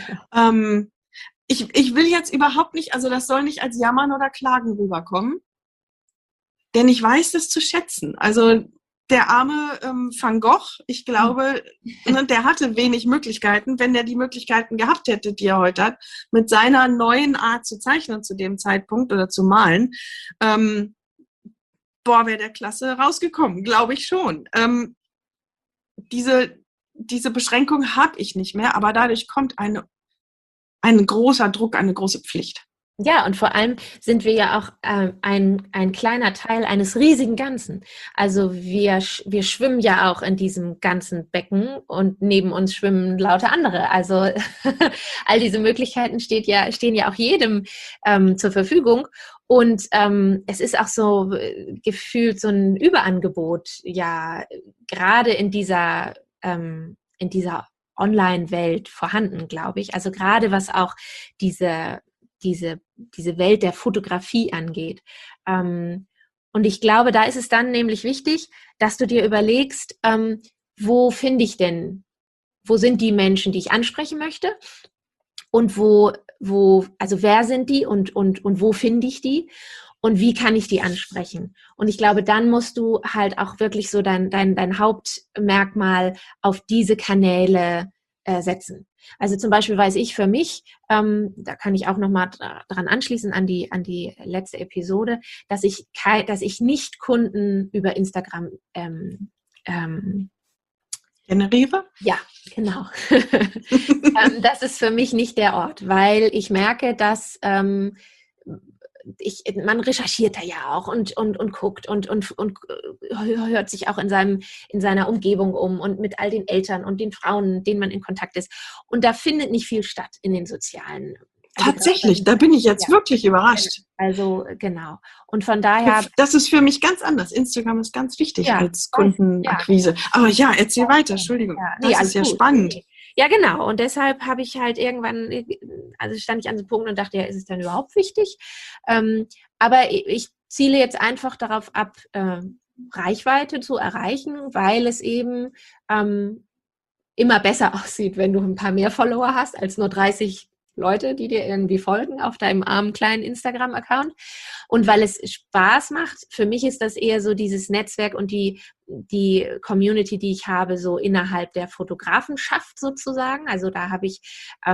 ich will jetzt überhaupt nicht, also das soll nicht als Jammern oder Klagen rüberkommen, denn ich weiß das zu schätzen. Also der arme Van Gogh, ich glaube, der hatte wenig Möglichkeiten. Wenn er die Möglichkeiten gehabt hätte, die er heute hat, mit seiner neuen Art zu zeichnen zu dem Zeitpunkt oder zu malen, wäre der klasse rausgekommen, glaube ich schon. Diese Beschränkung habe ich nicht mehr, aber dadurch kommt ein großer Druck, eine große Pflicht. Ja, und vor allem sind wir ja auch ein kleiner Teil eines riesigen Ganzen. Also wir schwimmen ja auch in diesem ganzen Becken und neben uns schwimmen lauter andere. Also all diese Möglichkeiten stehen ja auch jedem zur Verfügung. Und es ist auch so gefühlt so ein Überangebot, ja, gerade in dieser Online-Welt vorhanden, glaube ich. Also gerade was auch diese Welt der Fotografie angeht. Und ich glaube, da ist es dann nämlich wichtig, dass du dir überlegst, wo finde ich denn, wo sind die Menschen, die ich ansprechen möchte? Und also wer sind die und wo finde ich die? Und wie kann ich die ansprechen? Und ich glaube, dann musst du halt auch wirklich so dein Hauptmerkmal auf diese Kanäle setzen. Also zum Beispiel weiß ich für mich, da kann ich auch nochmal dran anschließen an die letzte Episode, dass ich nicht Kunden über Instagram generiere? Ja, genau. Das ist für mich nicht der Ort, weil ich merke, dass man recherchiert da ja auch und guckt und hört sich auch in seiner Umgebung um und mit all den Eltern und den Frauen, denen man in Kontakt ist. Und da findet nicht viel statt in den sozialen. Tatsächlich, da bin ich jetzt wirklich überrascht. Also genau. Und von daher. Das ist für mich ganz anders. Instagram ist ganz wichtig als Kundenakquise. Aber ja, erzähl weiter, Entschuldigung. Das ist ja spannend. Ja, genau. Und deshalb habe ich halt irgendwann, also stand ich an so einem Punkt und dachte, ja, ist es denn überhaupt wichtig? Aber ich ziele jetzt einfach darauf ab, Reichweite zu erreichen, weil es eben immer besser aussieht, wenn du ein paar mehr Follower hast, als nur 30 Leute, die dir irgendwie folgen auf deinem armen kleinen Instagram-Account. Und weil es Spaß macht, für mich ist das eher so dieses Netzwerk und die Community, die ich habe, so innerhalb der Fotografenschaft sozusagen. Also da habe ich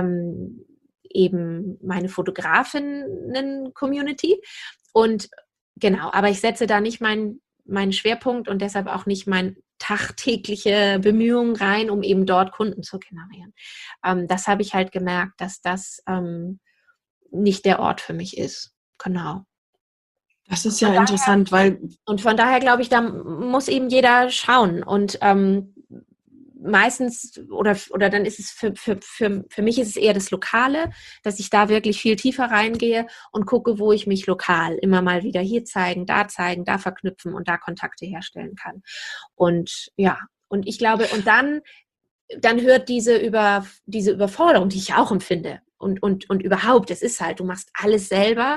eben meine Fotografinnen-Community. Und genau, aber ich setze da nicht meinen Schwerpunkt und deshalb auch nicht mein tagtägliche Bemühungen rein, um eben dort Kunden zu generieren. Das habe ich halt gemerkt, dass das nicht der Ort für mich ist. Genau. Das ist ja interessant, weil... Und von daher glaube ich, da muss eben jeder schauen. Und meistens, oder dann ist es für mich ist es eher das Lokale, dass ich da wirklich viel tiefer reingehe und gucke, wo ich mich lokal immer mal wieder hier zeigen, da verknüpfen und da Kontakte herstellen kann. Und ja, und ich glaube, und dann hört diese Überforderung, die ich auch empfinde. Und überhaupt, es ist halt, du machst alles selber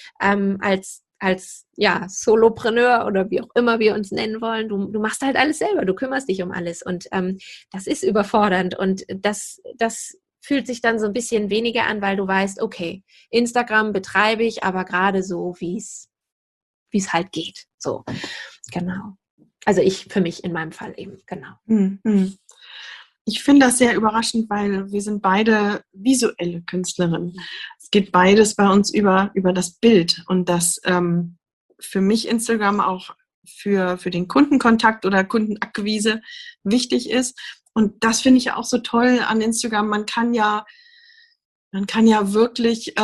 als ja, Solopreneur oder wie auch immer wir uns nennen wollen, du machst halt alles selber, du kümmerst dich um alles und das ist überfordernd und das fühlt sich dann so ein bisschen weniger an, weil du weißt, okay, Instagram betreibe ich, aber gerade so, wie es halt geht. So, genau. Also für mich in meinem Fall eben, genau. Mhm. Ich finde das sehr überraschend, weil wir sind beide visuelle Künstlerinnen. Es geht beides bei uns über das Bild und das für mich Instagram auch für den Kundenkontakt oder Kundenakquise wichtig ist. Und das finde ich auch so toll an Instagram. Man kann ja wirklich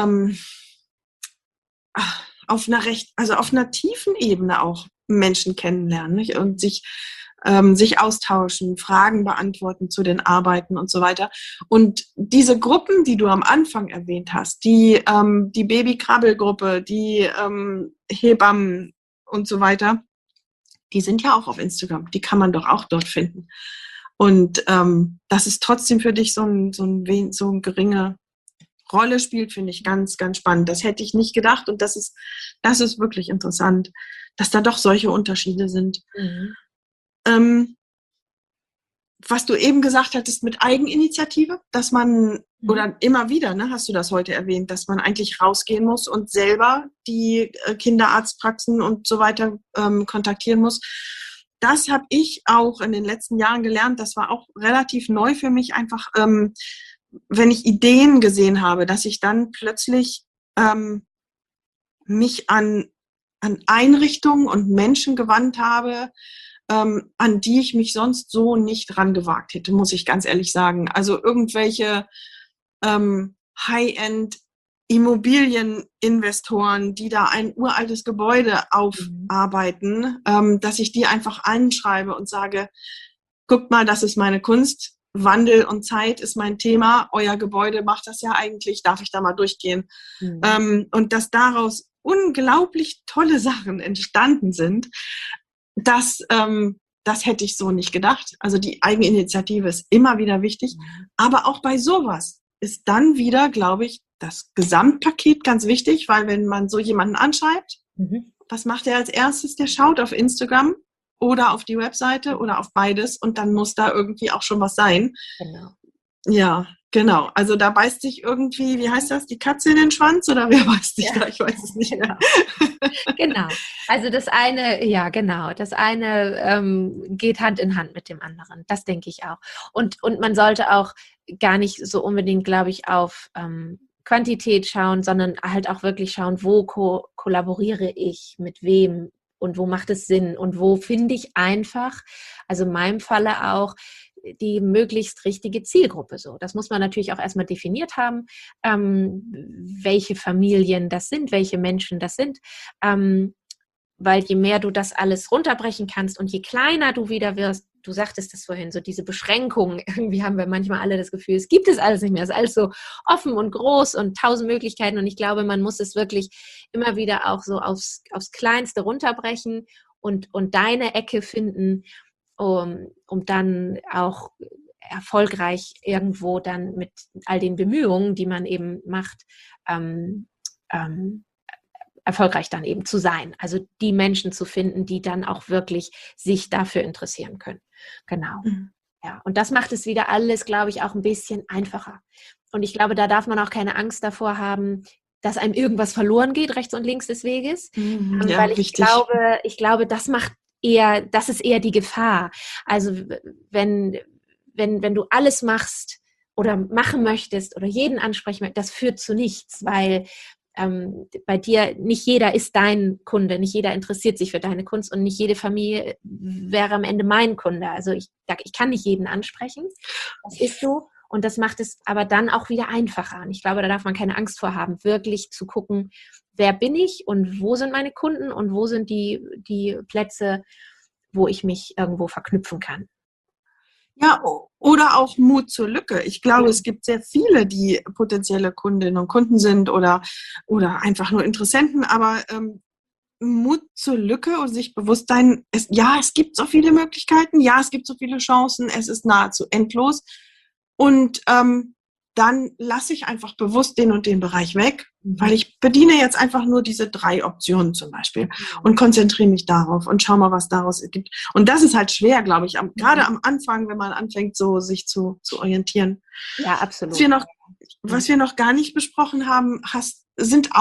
auf einer tiefen Ebene auch Menschen kennenlernen, nicht? Und sich austauschen, Fragen beantworten zu den Arbeiten und so weiter. Und diese Gruppen, die du am Anfang erwähnt hast, die Baby-Krabbel-Gruppe, die Hebammen und so weiter, die sind ja auch auf Instagram. Die kann man doch auch dort finden. Und dass es trotzdem für dich so eine geringe Rolle spielt, finde ich ganz, ganz spannend. Das hätte ich nicht gedacht und das ist wirklich interessant, dass da doch solche Unterschiede sind. Mhm. Was du eben gesagt hattest mit Eigeninitiative, dass man, oder immer wieder, ne, hast du das heute erwähnt, dass man eigentlich rausgehen muss und selber die Kinderarztpraxen und so weiter kontaktieren muss. Das habe ich auch in den letzten Jahren gelernt. Das war auch relativ neu für mich, einfach wenn ich Ideen gesehen habe, dass ich dann plötzlich mich an Einrichtungen und Menschen gewandt habe, an die ich mich sonst so nicht rangewagt hätte, muss ich ganz ehrlich sagen. Also irgendwelche High-End Immobilieninvestoren, die da ein uraltes Gebäude aufarbeiten, dass ich die einfach anschreibe und sage, guckt mal, das ist meine Kunst, Wandel und Zeit ist mein Thema, euer Gebäude macht das ja eigentlich, darf ich da mal durchgehen? Und dass daraus unglaublich tolle Sachen entstanden sind, das hätte ich so nicht gedacht. Also die Eigeninitiative ist immer wieder wichtig. Aber auch bei sowas ist dann wieder, glaube ich, das Gesamtpaket ganz wichtig, weil wenn man so jemanden anschreibt, was macht er als erstes? Der schaut auf Instagram oder auf die Webseite oder auf beides und dann muss da irgendwie auch schon was sein. Genau. Ja, genau. Also da beißt sich irgendwie, wie heißt das, die Katze in den Schwanz oder wer beißt sich da? Ich weiß es nicht mehr. Genau. Also das eine, ja genau, das eine geht Hand in Hand mit dem anderen. Das denke ich auch. Und man sollte auch gar nicht so unbedingt, glaube ich, auf Quantität schauen, sondern halt auch wirklich schauen, wo kollaboriere ich, mit wem und wo macht es Sinn und wo finde ich einfach, also in meinem Falle auch, die möglichst richtige Zielgruppe so. Das muss man natürlich auch erstmal definiert haben, welche Familien das sind, welche Menschen das sind, weil je mehr du das alles runterbrechen kannst und je kleiner du wieder wirst, du sagtest das vorhin, so diese Beschränkungen, irgendwie haben wir manchmal alle das Gefühl, es gibt es alles nicht mehr, es ist alles so offen und groß und 1000 Möglichkeiten und ich glaube, man muss es wirklich immer wieder auch so aufs Kleinste runterbrechen und deine Ecke finden, um dann auch erfolgreich irgendwo dann mit all den Bemühungen, die man eben macht, erfolgreich dann eben zu sein. Also die Menschen zu finden, die dann auch wirklich sich dafür interessieren können. Genau. Ja, und das macht es wieder alles, glaube ich, auch ein bisschen einfacher. Und ich glaube, da darf man auch keine Angst davor haben, dass einem irgendwas verloren geht, rechts und links des Weges. Ja, weil wichtig. Ich glaube, das ist eher die Gefahr. Also wenn du alles machst oder machen möchtest oder jeden ansprechen möchtest, das führt zu nichts, weil bei dir, nicht jeder ist dein Kunde, nicht jeder interessiert sich für deine Kunst und nicht jede Familie wäre am Ende mein Kunde. Also ich kann nicht jeden ansprechen, das ist so. Und das macht es aber dann auch wieder einfacher. Und ich glaube, da darf man keine Angst vor haben, wirklich zu gucken, wer bin ich und wo sind meine Kunden und wo sind die Plätze, wo ich mich irgendwo verknüpfen kann. Ja, oder auch Mut zur Lücke. Ich glaube, es gibt sehr viele, die potenzielle Kundinnen und Kunden sind oder einfach nur Interessenten, aber Mut zur Lücke und sich bewusst sein, es gibt so viele Möglichkeiten, ja, es gibt so viele Chancen, es ist nahezu endlos. Und dann lasse ich einfach bewusst den und den Bereich weg, weil ich bediene jetzt einfach nur diese 3 Optionen zum Beispiel und konzentriere mich darauf und schau mal, was daraus gibt. Und das ist halt schwer, glaube ich, gerade am Anfang, wenn man anfängt, so sich zu orientieren. Ja, absolut. Was wir noch gar nicht besprochen haben, sind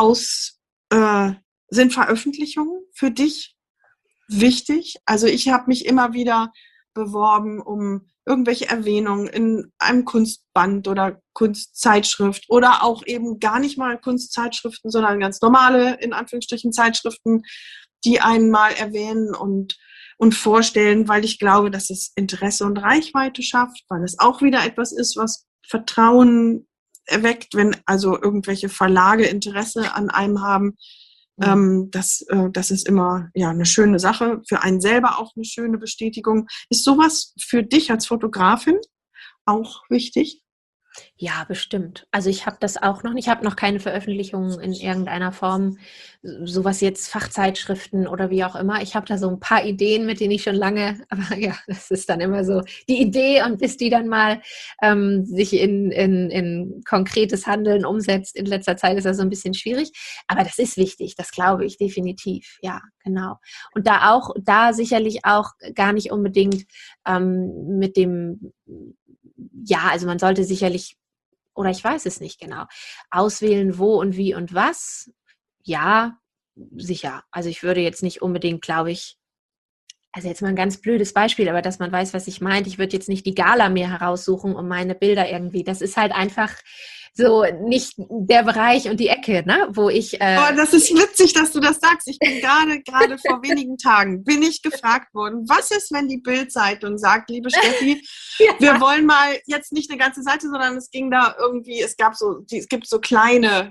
Veröffentlichungen für dich wichtig? Also ich habe mich immer wieder beworben um irgendwelche Erwähnungen in einem Kunstband oder Kunstzeitschrift oder auch eben gar nicht mal Kunstzeitschriften, sondern ganz normale, in Anführungsstrichen, Zeitschriften, die einen mal erwähnen und vorstellen, weil ich glaube, dass es Interesse und Reichweite schafft, weil es auch wieder etwas ist, was Vertrauen erweckt, wenn also irgendwelche Verlage Interesse an einem haben. Das ist immer eine schöne Sache, für einen selber auch eine schöne Bestätigung. Ist sowas für dich als Fotografin auch wichtig? Ja, bestimmt. Also ich habe das auch noch nicht. Ich habe noch keine Veröffentlichungen in irgendeiner Form, sowas jetzt Fachzeitschriften oder wie auch immer. Ich habe da so ein paar Ideen, mit denen ich schon lange, aber ja, das ist dann immer so die Idee und bis die dann mal sich in konkretes Handeln umsetzt, in letzter Zeit ist das so ein bisschen schwierig. Aber das ist wichtig, das glaube ich definitiv. Ja, genau. Und da sicherlich auch gar nicht unbedingt mit dem also man sollte sicherlich, oder ich weiß es nicht genau, auswählen, wo und wie und was. Ja, sicher. Also ich würde jetzt nicht unbedingt, glaube ich, also jetzt mal ein ganz blödes Beispiel, aber dass man weiß, was ich meine. Ich würde jetzt nicht die Gala mir heraussuchen, um meine Bilder irgendwie. Das ist halt einfach so nicht der Bereich und die Ecke, ne, wo ich... das ist witzig, dass du das sagst. Ich bin gerade vor wenigen Tagen, bin ich gefragt worden, was ist, wenn die Bild-Zeitung sagt, liebe Steffi, wir wollen mal jetzt nicht eine ganze Seite, sondern es ging da irgendwie, es gibt so kleine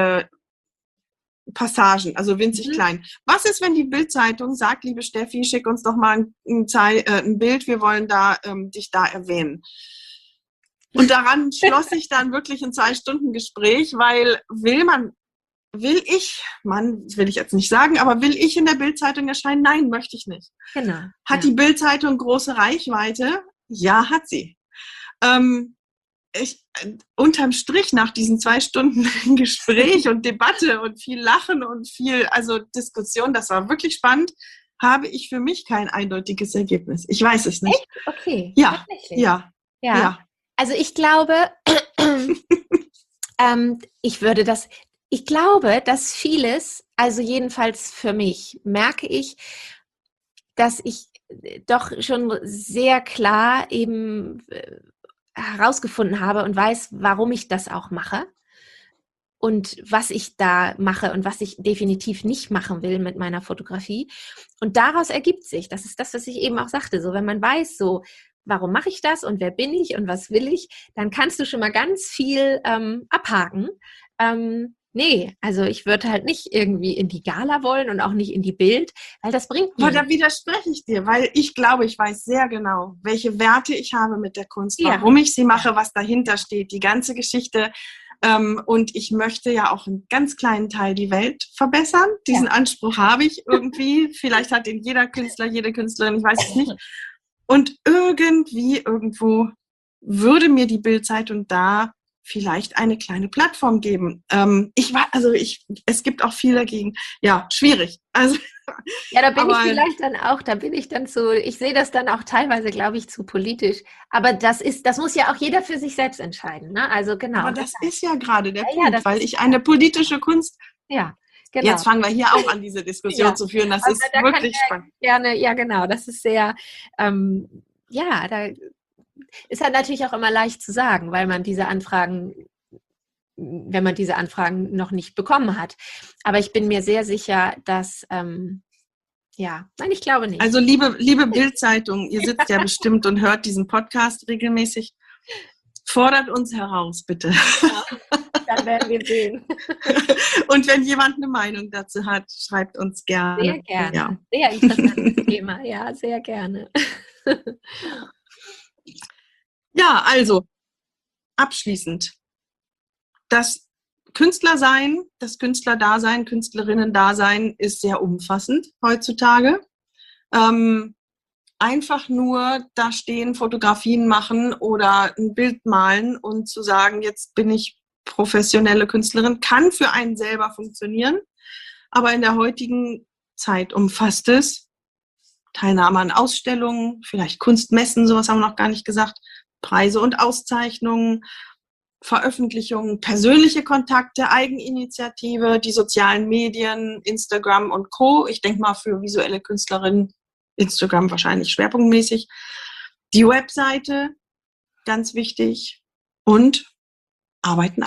Passagen, also winzig klein. Was ist, wenn die Bild-Zeitung sagt, liebe Steffi, schick uns doch mal ein Bild, wir wollen dich da erwähnen. Und daran schloss ich dann wirklich ein 2-Stunden-Gespräch, weil will ich jetzt nicht sagen, aber will ich in der Bild-Zeitung erscheinen? Nein, möchte ich nicht. Genau. Hat die Bild-Zeitung große Reichweite? Ja, hat sie. Unterm Strich nach diesen 2 Stunden Gespräch und Debatte und viel Lachen und viel Diskussion, das war wirklich spannend, habe ich für mich kein eindeutiges Ergebnis. Ich weiß es nicht. Echt? Okay. Ja, ja. Also ich glaube, ich glaube, dass vieles, also jedenfalls für mich, merke ich, dass ich doch schon sehr klar eben herausgefunden habe und weiß, warum ich das auch mache und was ich da mache und was ich definitiv nicht machen will mit meiner Fotografie. Und daraus ergibt sich, das ist das, was ich eben auch sagte, so wenn man weiß, so warum mache ich das und wer bin ich und was will ich, dann kannst du schon mal ganz viel abhaken. Nee, also ich würde halt nicht irgendwie in die Gala wollen und auch nicht in die Bild, weil das bringt mir. Aber da widerspreche ich dir, weil ich glaube, ich weiß sehr genau, welche Werte ich habe mit der Kunst, warum ich sie mache, was dahinter steht, die ganze Geschichte. Und ich möchte ja auch einen ganz kleinen Teil die Welt verbessern. Diesen Anspruch habe ich irgendwie. Vielleicht hat ihn jeder Künstler, jede Künstlerin, ich weiß es nicht. Und irgendwo würde mir die Bild-Zeitung da vielleicht eine kleine Plattform geben. Es gibt auch viel dagegen. Ja, schwierig. Also, ja, da bin ich vielleicht dann auch, ich sehe das dann auch teilweise, glaube ich, zu politisch. Aber das muss ja auch jeder für sich selbst entscheiden, ne? Also genau. Aber das ist ja gerade der Punkt, weil ich eine politische Kunst. Ja, genau. Jetzt fangen wir hier auch an, diese Diskussion zu führen. Das ist wirklich spannend. Gerne, ja, genau. Das ist sehr, da ist halt natürlich auch immer leicht zu sagen, weil man wenn man diese Anfragen noch nicht bekommen hat. Aber ich bin mir sehr sicher, dass, nein, ich glaube nicht. Also liebe Bild-Zeitung, ihr sitzt ja bestimmt und hört diesen Podcast regelmäßig. Fordert uns heraus, bitte. Ja, dann werden wir sehen. Und wenn jemand eine Meinung dazu hat, schreibt uns gerne. Sehr gerne. Ja. Sehr interessantes Thema. Ja, sehr gerne. Ja, also abschließend. Das Künstlersein, das Künstlerdasein, Künstlerinnen-Dasein ist sehr umfassend heutzutage. Einfach nur da stehen, Fotografien machen oder ein Bild malen und zu sagen, jetzt bin ich professionelle Künstlerin, kann für einen selber funktionieren. Aber in der heutigen Zeit umfasst es Teilnahme an Ausstellungen, vielleicht Kunstmessen, sowas haben wir noch gar nicht gesagt, Preise und Auszeichnungen, Veröffentlichungen, persönliche Kontakte, Eigeninitiative, die sozialen Medien, Instagram und Co. Ich denke mal für visuelle Künstlerinnen Instagram wahrscheinlich schwerpunktmäßig. Die Webseite, ganz wichtig. Und arbeiten,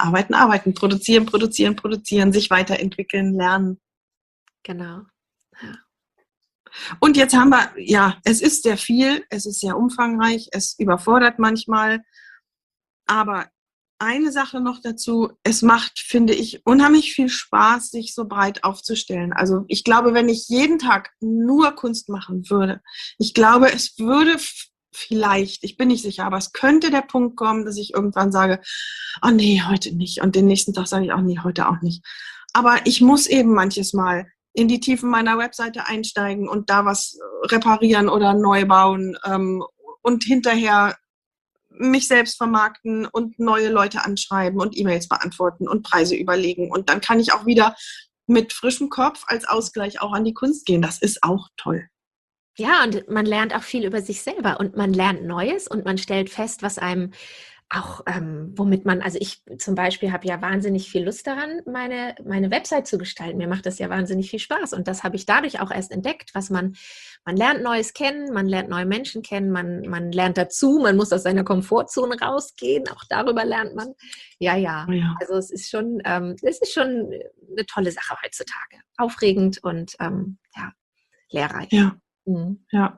produzieren, sich weiterentwickeln, lernen. Genau. Ja. Und jetzt haben wir, es ist sehr viel, es ist sehr umfangreich, es überfordert manchmal, aber eine Sache noch dazu, es macht, finde ich, unheimlich viel Spaß, sich so breit aufzustellen. Also ich glaube, wenn ich jeden Tag nur Kunst machen würde, ich glaube, es würde vielleicht, ich bin nicht sicher, aber es könnte der Punkt kommen, dass ich irgendwann sage, oh nee, heute nicht. Und den nächsten Tag sage ich auch, nee, heute auch nicht. Aber ich muss eben manches Mal in die Tiefen meiner Webseite einsteigen und da was reparieren oder neu bauen und hinterher mich selbst vermarkten und neue Leute anschreiben und E-Mails beantworten und Preise überlegen. Und dann kann ich auch wieder mit frischem Kopf als Ausgleich auch an die Kunst gehen. Das ist auch toll. Ja, und man lernt auch viel über sich selber und man lernt Neues und man stellt fest, was einem auch, womit man, also ich zum Beispiel habe ja wahnsinnig viel Lust daran, meine Website zu gestalten. Mir macht das ja wahnsinnig viel Spaß und das habe ich dadurch auch erst entdeckt, was man lernt Neues kennen, man lernt neue Menschen kennen, man lernt dazu, man muss aus seiner Komfortzone rausgehen, auch darüber lernt man. Ja. Also es ist schon eine tolle Sache heutzutage. Aufregend und lehrreich. Ja. Mhm. Ja.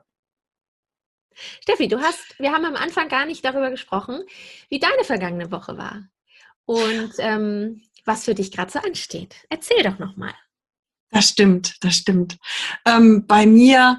Steffi, wir haben am Anfang gar nicht darüber gesprochen, wie deine vergangene Woche war und was für dich gerade so ansteht. Erzähl doch nochmal. Das stimmt. Bei mir,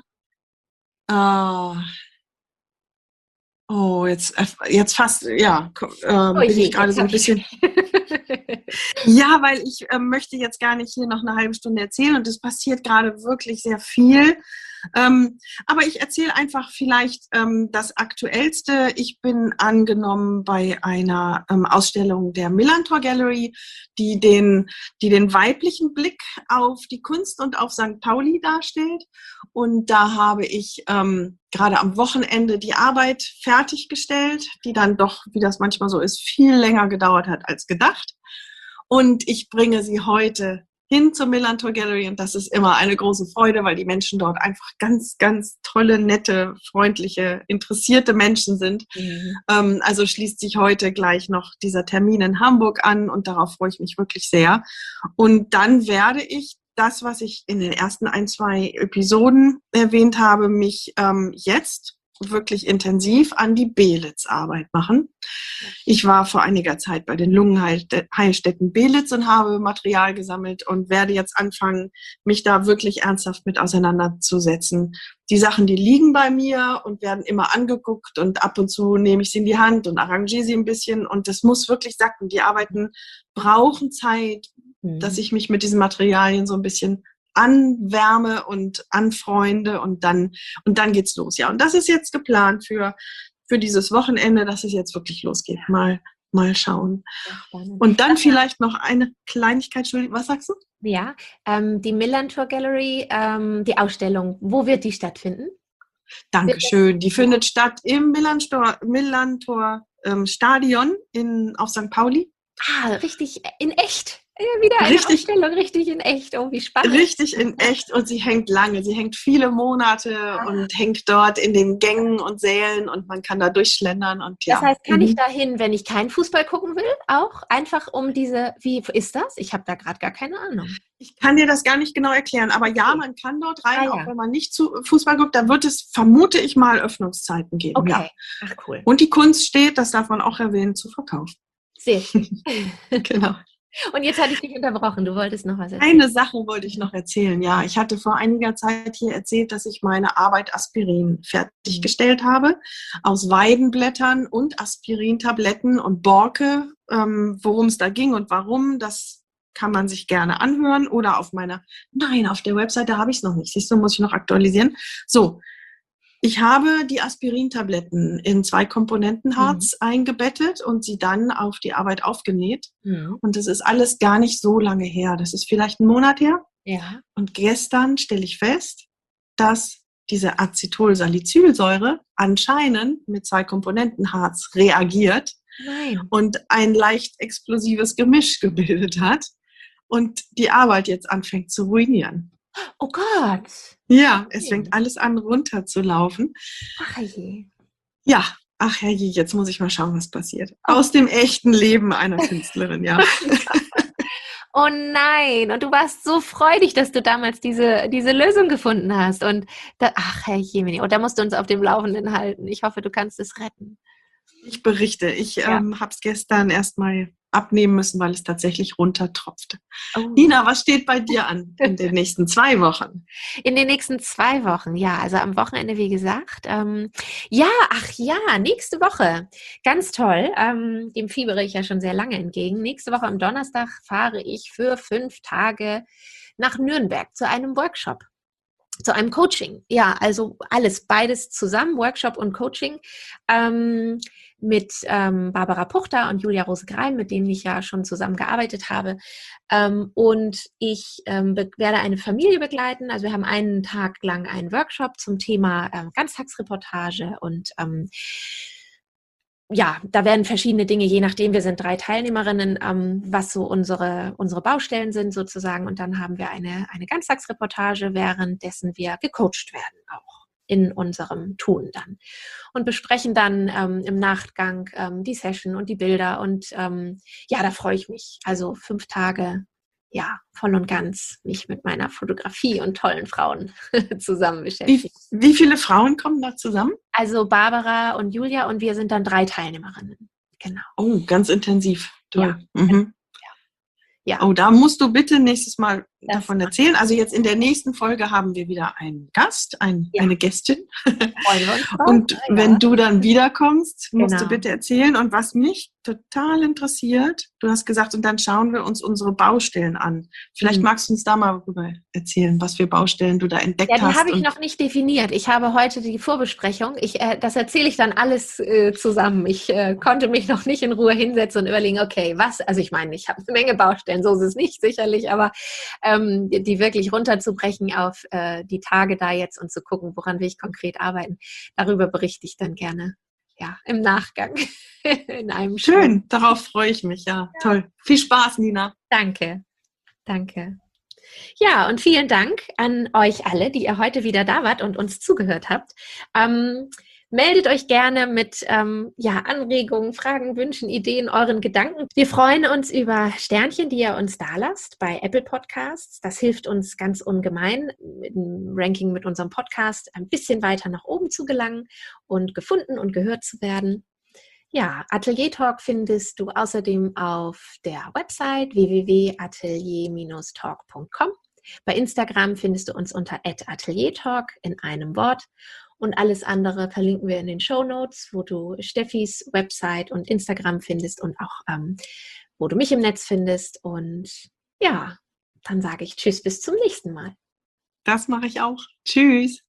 jetzt fast, bin ich gerade so ein bisschen... Ja, weil ich möchte jetzt gar nicht hier noch eine halbe Stunde erzählen und es passiert gerade wirklich sehr viel. Aber ich erzähle einfach vielleicht das Aktuellste. Ich bin angenommen bei einer Ausstellung der Millantor Gallery, die den weiblichen Blick auf die Kunst und auf St. Pauli darstellt. Und da habe ich gerade am Wochenende die Arbeit fertiggestellt, die dann doch, wie das manchmal so ist, viel länger gedauert hat als gedacht. Und ich bringe sie heute hin zur Millantor Gallery und das ist immer eine große Freude, weil die Menschen dort einfach ganz, ganz tolle, nette, freundliche, interessierte Menschen sind. Mhm. Also schließt sich heute gleich noch dieser Termin in Hamburg an und darauf freue ich mich wirklich sehr. Und dann werde ich das, was ich in den ersten 1-2 Episoden erwähnt habe, mich jetzt wirklich intensiv an die Belitz-Arbeit machen. Ich war vor einiger Zeit bei den Lungenheilstätten Belitz und habe Material gesammelt und werde jetzt anfangen, mich da wirklich ernsthaft mit auseinanderzusetzen. Die Sachen, die liegen bei mir und werden immer angeguckt und ab und zu nehme ich sie in die Hand und arrangiere sie ein bisschen und das muss wirklich sacken. Die Arbeiten brauchen Zeit, dass ich mich mit diesen Materialien so ein bisschen anwärme und anfreunde und dann geht's los. Ja, und das ist jetzt geplant für für dieses Wochenende, dass es jetzt wirklich losgeht. Mal schauen. Und dann vielleicht noch eine Kleinigkeit, Entschuldigung, was sagst du? Ja, die Millantor Gallery, die Ausstellung, wo wird die stattfinden? Dankeschön. Die findet statt im Millantor Stadion auf St. Pauli. Richtig in echt. Ja, wieder eine Ausstellung, richtig in echt. Oh, wie spannend. Richtig in echt und sie hängt lange. Sie hängt viele Monate und hängt dort in den Gängen und Sälen und man kann da durchschlendern. Und ja. Das heißt, kann ich da hin, wenn ich keinen Fußball gucken will, auch einfach wie ist das? Ich habe da gerade gar keine Ahnung. Ich kann dir das gar nicht genau erklären, aber ja, man kann dort rein, auch wenn man nicht zu Fußball guckt, da wird es, vermute ich mal, Öffnungszeiten geben. Okay, ja. Ach cool. Und die Kunst steht, das darf man auch erwähnen, zu verkaufen. Sehr schön. Genau. Und jetzt hatte ich dich unterbrochen, du wolltest noch was erzählen. Eine Sache wollte ich noch erzählen, ja. Ich hatte vor einiger Zeit hier erzählt, dass ich meine Arbeit Aspirin fertiggestellt habe, aus Weidenblättern und Aspirintabletten und Borke, worum es da ging und warum, das kann man sich gerne anhören oder auf der Webseite habe ich es noch nicht, siehst du, muss ich noch aktualisieren. So, ich habe die Aspirintabletten in 2 Komponentenharz eingebettet und sie dann auf die Arbeit aufgenäht. Und das ist alles gar nicht so lange her. Das ist vielleicht 1 Monat her. Ja. Und gestern stelle ich fest, dass diese Acetylsalicylsäure anscheinend mit 2 Komponentenharz reagiert. Nein. Und ein leicht explosives Gemisch gebildet hat und die Arbeit jetzt anfängt zu ruinieren. Oh Gott. Ja, es fängt alles an runterzulaufen. Ach je. Ja, ach herrje, jetzt muss ich mal schauen, was passiert. Aus dem echten Leben einer Künstlerin, ja. Oh nein, und du warst so freudig, dass du damals diese Lösung gefunden hast. Und ach herrje, und da musst du uns auf dem Laufenden halten. Ich hoffe, du kannst es retten. Ich berichte. Ich habe es gestern erstmal abnehmen müssen, weil es tatsächlich runtertropfte. Oh. Nina, was steht bei dir an in den nächsten 2 Wochen? In den nächsten 2 Wochen, ja, also am Wochenende, wie gesagt. Nächste Woche. Ganz toll. Dem fiebere ich ja schon sehr lange entgegen. Nächste Woche am Donnerstag fahre ich für 5 Tage nach Nürnberg zu einem Workshop. Zu einem Coaching, ja, also beides zusammen, Workshop und Coaching, mit Barbara Puchter und Julia Rose-Grein, mit denen ich ja schon zusammengearbeitet habe. Und ich werde eine Familie begleiten. Also wir haben einen Tag lang einen Workshop zum Thema Ganztagsreportage und da werden verschiedene Dinge, je nachdem, wir sind 3 Teilnehmerinnen, was so unsere Baustellen sind sozusagen. Und dann haben wir eine Ganztagsreportage, währenddessen wir gecoacht werden auch in unserem Tun dann. Und besprechen dann im Nachgang die Session und die Bilder. Und da freue ich mich. Also 5 Tage, voll und ganz mich mit meiner Fotografie und tollen Frauen zusammen beschäftigen. Wie viele Frauen kommen da zusammen? Also Barbara und Julia und wir sind dann 3 Teilnehmerinnen. Genau. Oh, ganz intensiv. Toll. Ja. Mhm. Ja. Oh, da musst du bitte nächstes Mal davon erzählen. Also jetzt in der nächsten Folge haben wir wieder einen Gast, eine Gästin. Und wenn du dann wiederkommst, musst du bitte erzählen. Und was mich total interessiert, du hast gesagt, und dann schauen wir uns unsere Baustellen an. Vielleicht magst du uns da mal rüber erzählen, was für Baustellen du da entdeckt hast. Ja, die habe ich noch nicht definiert. Ich habe heute die Vorbesprechung. Das erzähle ich dann alles zusammen. Ich konnte mich noch nicht in Ruhe hinsetzen und überlegen, okay, also ich meine, ich habe eine Menge Baustellen, so ist es nicht sicherlich, aber die wirklich runterzubrechen auf die Tage da jetzt und zu gucken, woran will ich konkret arbeiten. Darüber berichte ich dann gerne, im Nachgang. In einem Schön, darauf freue ich mich, ja. Toll. Viel Spaß, Nina. Danke. Ja, und vielen Dank an euch alle, die ihr heute wieder da wart und uns zugehört habt. Meldet euch gerne mit Anregungen, Fragen, Wünschen, Ideen, euren Gedanken. Wir freuen uns über Sternchen, die ihr uns da lasst bei Apple Podcasts. Das hilft uns ganz ungemein, mit dem Ranking mit unserem Podcast ein bisschen weiter nach oben zu gelangen und gefunden und gehört zu werden. Ja, Atelier Talk findest du außerdem auf der Website www.atelier-talk.com. Bei Instagram findest du uns unter @ateliertalk in einem Wort. Und alles andere verlinken wir in den Shownotes, wo du Steffis Website und Instagram findest und auch, wo du mich im Netz findest. Und dann sage ich Tschüss, bis zum nächsten Mal. Das mache ich auch. Tschüss.